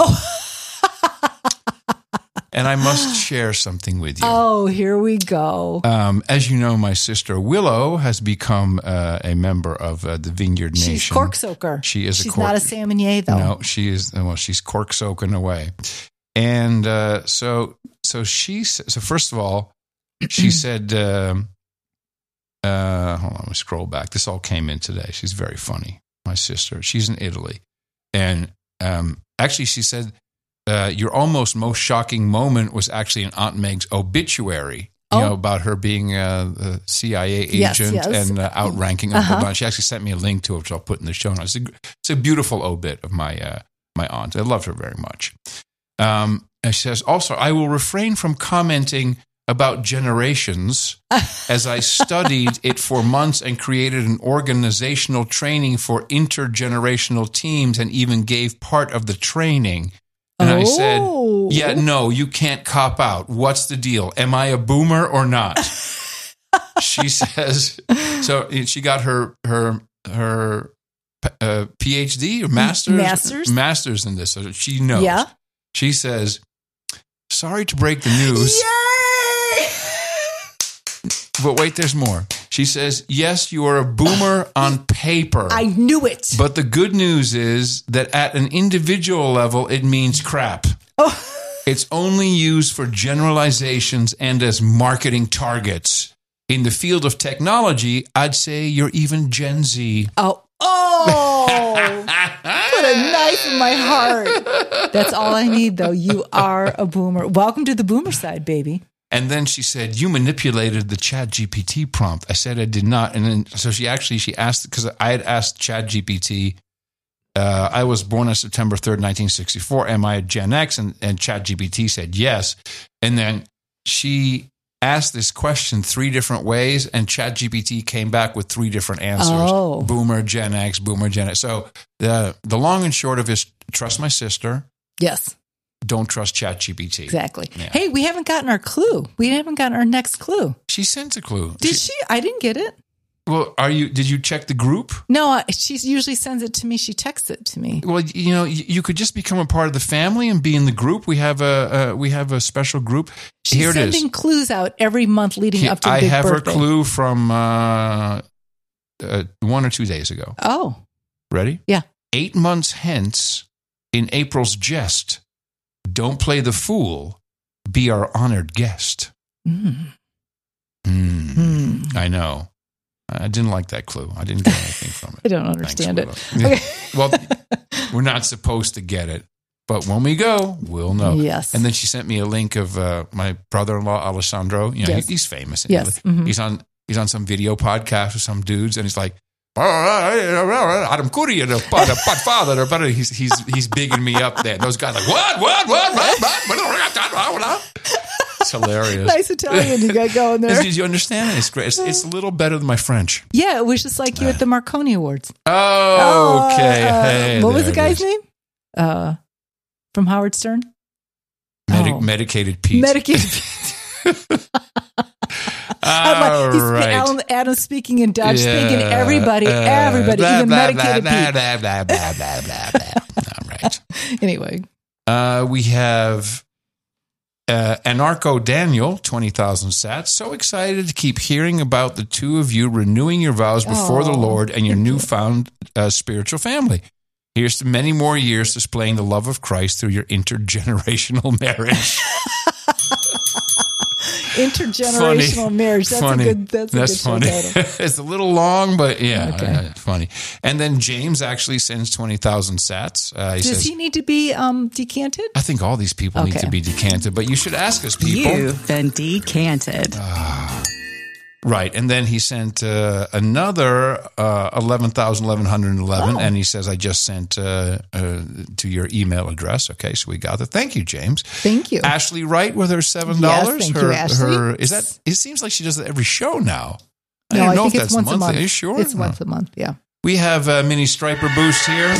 And I must share something with you. Oh, here we go. As you know, my sister Willow has become a member of the Vineyard Nation. She's cork soaker. She's not a salmonier, though. No, she is. Well, she's cork soaking away. And so first of all, she said, hold on, let me scroll back. This all came in today. She's very funny, my sister. She's in Italy. And actually, she said, your almost most shocking moment was actually in Aunt Meg's obituary, about her being a CIA agent and outranking Uncle Don. She actually sent me a link to it, which I'll put in the show notes. It's a beautiful obit of my aunt. I love her very much. And she says, also, I will refrain from commenting about generations as I studied it for months and created an organizational training for intergenerational teams and even gave part of the training. And I said, yeah, no, you can't cop out. What's the deal? Am I a boomer or not? She says, so she got her PhD or master's in this. So she knows. Yeah. She says, sorry to break the news. Yay! But wait, there's more. She says, yes, you are a boomer on paper. I knew it. But the good news is that at an individual level, it means crap. Oh. It's only used for generalizations and as marketing targets. In the field of technology, I'd say you're even Gen Z. Oh, put a knife in my heart. That's all I need, though. You are a boomer. Welcome to the boomer side, baby. And then she said, you manipulated the ChatGPT prompt. I said I did not. And then so she asked, because I had asked ChatGPT, I was born on September 3rd, 1964. Am I a Gen X? And ChatGPT said yes. And then she asked this question 3 different ways, and ChatGPT came back with 3 different answers. Oh. Boomer, Gen X, Boomer, Gen X. So the long and short of it is trust my sister. Yes. Don't trust ChatGPT. Exactly. Yeah. Hey, we haven't gotten our clue. We haven't gotten our next clue. She sent a clue. Did she? I didn't get it. Well, did you check the group? No, she usually sends it to me. She texts it to me. Well, you could just become a part of the family and be in the group. We have a special group. She's sending clues out every month leading up to the big birthday. I have her clue from 1 or 2 days ago. Oh. Ready? Yeah. 8 months hence, in April's jest, don't play the fool, be our honored guest. I know. I didn't like that clue. I didn't get anything from it. I don't understand it. Okay. Well, we're not supposed to get it, but when we go, we'll know. Yes. And then she sent me a link of my brother-in-law, Alessandro. You know, yes. He's famous. Yes. Mm-hmm. He's on some video podcast with some dudes, and he's like, Adam Curry, the father, but he's bigging me up there. Those guys are like, what? It's hilarious. Nice Italian you got going there. Did you understand it? It's great. It's a little better than my French. Yeah, it was just like you at the Marconi Awards. Oh, okay. Hey, what was the guy's name? From Howard Stern? Medicated Pete. Medicated Pete. Adam speaking in Dutch, speaking everybody, even Medicated Pete. All right. Anyway. We have Anarcho Daniel, 20,000 sats. So excited to keep hearing about the two of you renewing your vows before the Lord and your newfound spiritual family. Here's to many more years displaying the love of Christ through your intergenerational marriage. Intergenerational marriage. That's funny. a good funny. It's a little long, but okay. Funny. And then James actually sends 20,000 sats. Does he need to be decanted? I think all these people need to be decanted, but you should ask us, people. You've been decanted. Right. And then he sent another 11,1111, and he says, I just sent to your email address. Okay, so we got it. Thank you, James. Thank you. Ashley Wright with her $7. Yes, thank you, Ashley. It seems like she does it every show now. No, I think if it's that's once monthly. a month. Are you sure? It's once a month, yeah. We have a mini striper boost here.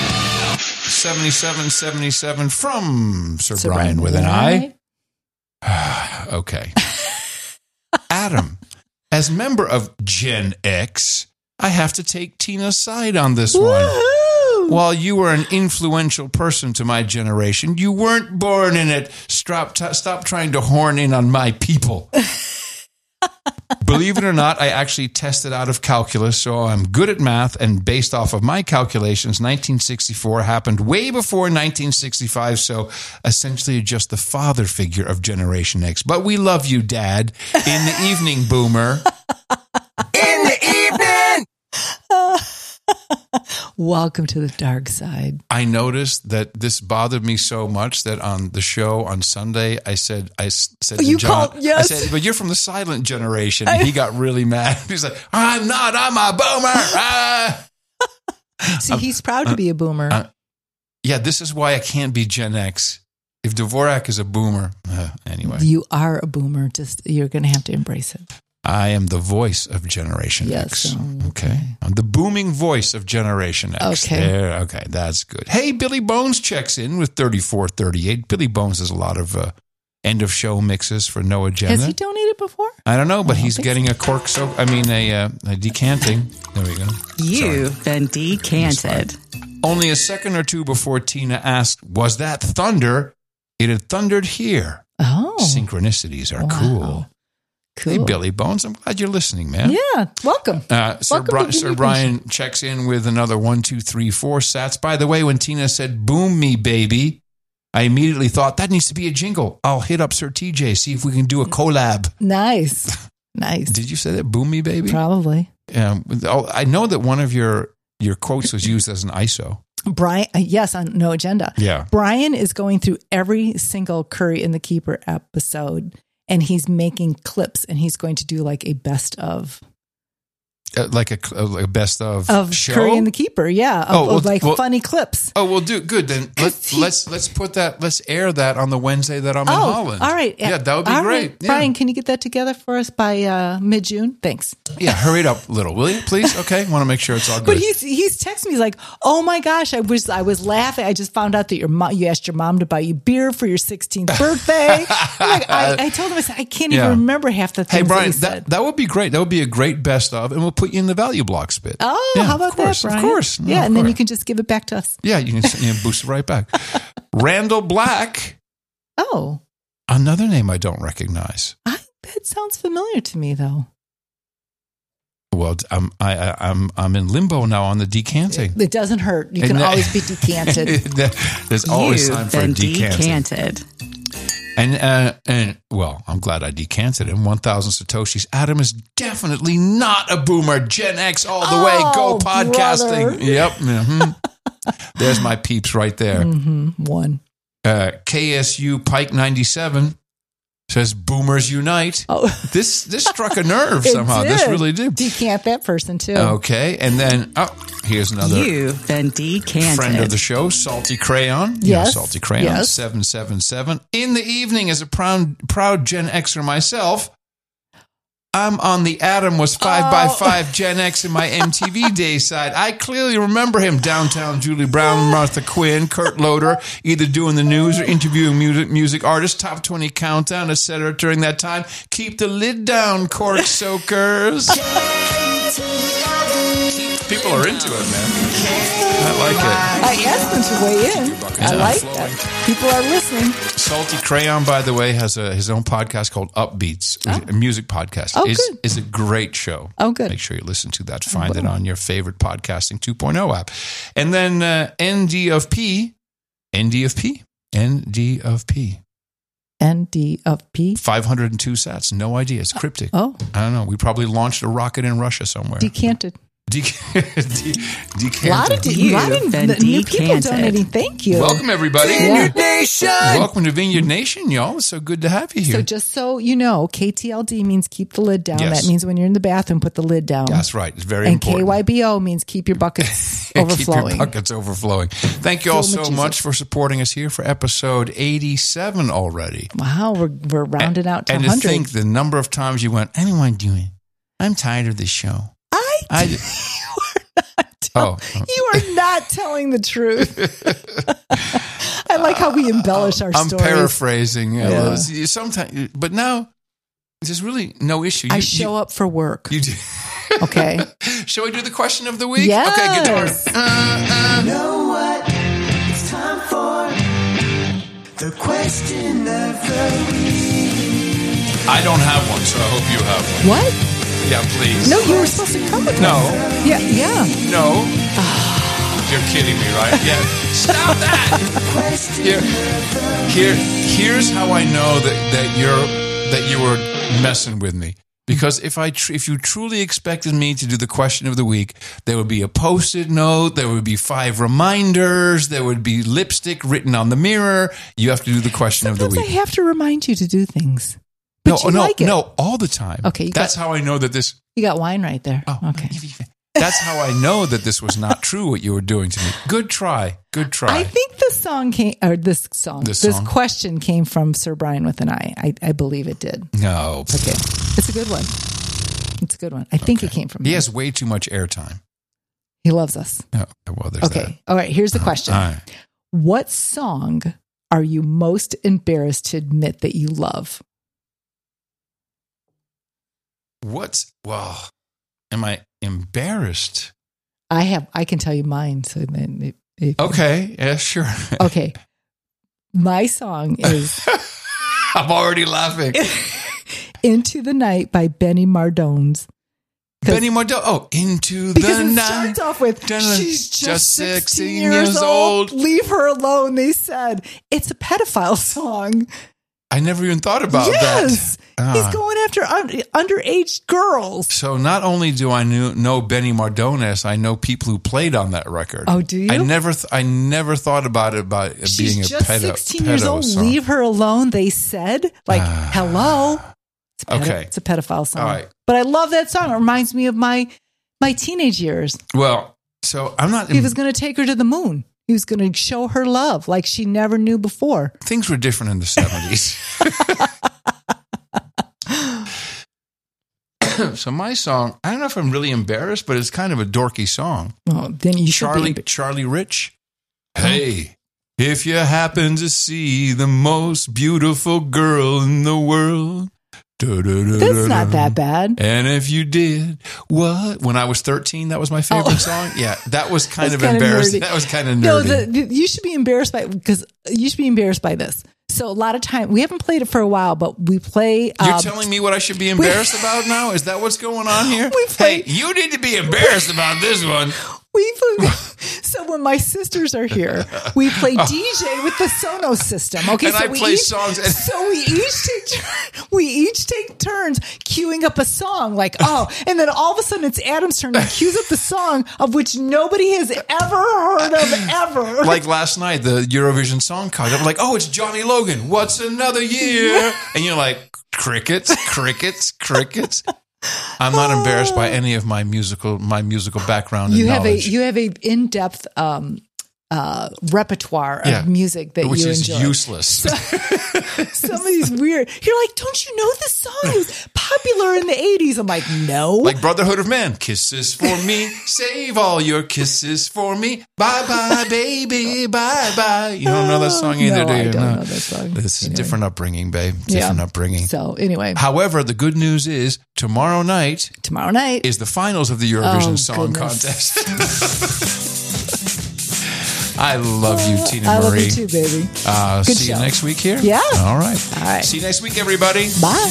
7777 from Sir Brian with an I. Okay. Adam. As member of Gen X, I have to take Tina's side on this one. While you were an influential person to my generation, you weren't born in it. Stop trying to horn in on my people. Believe it or not, I actually tested out of calculus, so I'm good at math, and based off of my calculations, 1964 happened way before 1965, so essentially just the father figure of Generation X. But we love you, Dad. In the evening, Boomer. In the evening! Welcome to the dark side. I noticed that this bothered me so much that on the show on Sunday, I said to John, I said, but you're from the silent generation. And he got really mad. He's like, I'm not, I'm a boomer. See, he's proud to be a boomer. Yeah, this is why I can't be Gen X. If Dvorak is a boomer, anyway. You are a boomer. You're going to have to embrace it. I am the voice of Generation X. Okay. I'm the booming voice of Generation X. Okay. Okay, that's good. Hey, Billy Bones checks in with 3438. Billy Bones has a lot of end of show mixes for No Agenda. Has he donated before? I don't know, but he's getting a decanting. There we go. You've been decanted. Only a second or two before Tina asked, was that thunder? It had thundered here. Oh. Synchronicities are cool. Cool. Hey, Billy Bones, I'm glad you're listening, man. Yeah, welcome. Sir Brian checks in with another 1, 2, 3, 4 sats. By the way, when Tina said, boom me, baby, I immediately thought that needs to be a jingle. I'll hit up Sir TJ, see if we can do a collab. Nice. Did you say that? Boom me, baby? Probably. I know that one of your quotes was used as an ISO. Brian, yes, on No Agenda. Yeah. Brian is going through every single Curry and the Keeper episode, and he's making clips, and he's going to do like a best of. Like a best of show? Curry and the Keeper, yeah. Funny clips. Oh, we'll do good. Then let's put that. Let's air that on the Wednesday that I'm in Holland. All right. Yeah, that would be great. Right. Brian, can you get that together for us by mid-June? Thanks. Yeah, hurry it up a little, will you, please? Okay, want to make sure it's all good. But he's texting me, he's like, "Oh my gosh, I was laughing. I just found out that you asked your mom to buy you beer for your 16th birthday." I told him, I can't even remember half the things. Hey, Brian, that he said. that would be great. That would be a great best of, and we'll put you in the value block spit. Oh, yeah, how about that, Brian? Of course. Yeah, and then you can just give it back to us. Yeah, you can boost it right back. Randall Black. Oh. Another name I don't recognize. That sounds familiar to me, though. Well, I'm in limbo now on the decanting. It doesn't hurt. You can always be decanted. There's always time for a decanted. And well, I'm glad I decanted him. 1,000 Satoshis. Adam is definitely not a boomer. Gen X all the way. Go podcasting. Brother. Yep. Mm-hmm. There's my peeps right there. Mm-hmm. One. KSU Pike 97 says Boomers Unite. Oh. This struck a nerve somehow. Did. This really did. Decant that person too. Okay. And then, here's another. You've been decanted. Friend of the show, Salty Crayon. Yes. Yeah, Salty Crayon, yes. 777. In the evening, as a proud Gen Xer myself, I'm on the Adam was 5x5 Gen X in my MTV day side. I clearly remember him. Downtown Julie Brown, Martha Quinn, Kurt Loder, either doing the news or interviewing music artists, top 20 countdown, etc. During that time. Keep the lid down, cork soakers. People are into it, man. I like it. I asked them to weigh in. I like that. People are listening. Salty Crayon, by the way, has his own podcast called Upbeats, a music podcast. Oh, good. Is a great show. Oh, good. Make sure you listen to that. Find it on your favorite podcasting 2.0 app. And then ND of P. 502 sats. No idea. It's cryptic. Oh. I don't know. We probably launched a rocket in Russia somewhere. Decanted. Decanted. A lot of new people donating. Thank you. Welcome, everybody. Vineyard Nation. Welcome to Vineyard Nation, y'all. It's so good to have you here. So just so you know, KTLD means keep the lid down. Yes. That means when you're in the bathroom, put the lid down. That's right. It's very important. And KYBO means keep your buckets overflowing. Keep your buckets overflowing. Thank you all so much for supporting us here for episode 87 already. Wow, we're rounding out to 100. And to think the number of times you went, anyone doing? I'm tired of this show. You are not telling the truth. I like how we embellish our stories. I'm paraphrasing. Sometimes, but now there's really no issue. I show up for work. You do. Okay. Shall we do the question of the week? Yes. Okay, guitar. You know what? It's time for the question of the week. I don't have one, so I hope you have one. What? Yeah, please. No, you were supposed to come with one. No. Yeah. No. You're kidding me, right? Yeah. Stop that. Here's how I know that you were messing with me. Because if you truly expected me to do the question of the week, there would be a Post-it note, there would be 5 reminders, there would be lipstick written on the mirror. You have to do the question of the week. Sometimes I have to remind you to do things. No, all the time. Okay, that's how I know that this. You got wine right there. Oh, okay. That's how I know that this was not true. What you were doing to me. Good try. I think this question came from Sir Brian with an I. I believe it did. No. Okay, it's a good one. I think it came from him. He has way too much airtime. He loves us. Oh, well, there's that. All right. Here's the question. Right. What song are you most embarrassed to admit that you love? Am I embarrassed? I can tell you mine. So then, okay, yeah, sure. Okay, my song is. I'm already laughing. Into the Night by Benny Mardones. Benny Mardone. Oh, Into because the it Night. starts off with, she's just 16 years old. Leave her alone, they said. It's a pedophile song. I never even thought about that. Yes. He's going after underage girls. So not only do I know Benny Mardones, I know people who played on that record. Oh, do you? I never thought about it being a She's just 16 years old. Song. Leave her alone, they said. Like, hello. It's a pedophile song. All right. But I love that song. It reminds me of my teenage years. Well, so I'm not... He was going to take her to the moon. He was going to show her love like she never knew before. Things were different in the 70s. So my song, I don't know if I'm really embarrassed, but it's kind of a dorky song. Oh, then you should Charlie Rich. Hey, if you happen to see the most beautiful girl in the world... That's not that bad. And if you did, what? When I was 13, that was my favorite song. Yeah, that was kind of embarrassing. That was kind of nerdy. No, you should be embarrassed by this. So a lot of time, we haven't played it for a while, but we play. You're telling me what I should be embarrassed about now? Is that what's going on here? Hey, you need to be embarrassed about this one. So when my sisters are here, we play DJ with the Sonos system. Okay, and so I play songs. So we each take turns queuing up a song. And then all of a sudden it's Adam's turn. He queues up the song of which nobody has ever heard of ever. Like last night, the Eurovision Song Contest. I'm like, oh, it's Johnny Logan. What's another year? And you're like, crickets. I'm not embarrassed by any of my musical background. You and knowledge. You have a in-depth repertoire of music that which you is enjoy. Useless. Some of these weird. You're like, don't you know this song? It was popular in the 80s. I'm like, no. Like Brotherhood of Man. Kisses for me. Save all your kisses for me. Bye bye, baby. Bye bye. You don't know that song either, do you? I don't know that song. This is different upbringing, babe. Different upbringing. So anyway. However, the good news is tomorrow night is the finals of the Eurovision Song Contest. I love you, Tina Marie. I love you too, baby. See you next week here? Yeah. All right. See you next week, everybody. Bye.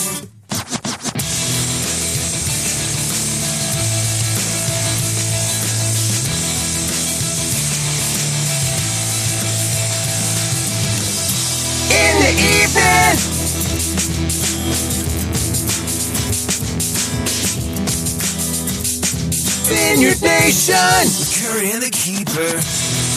In the evening, Vineyard Nation with Curry and the Keeper.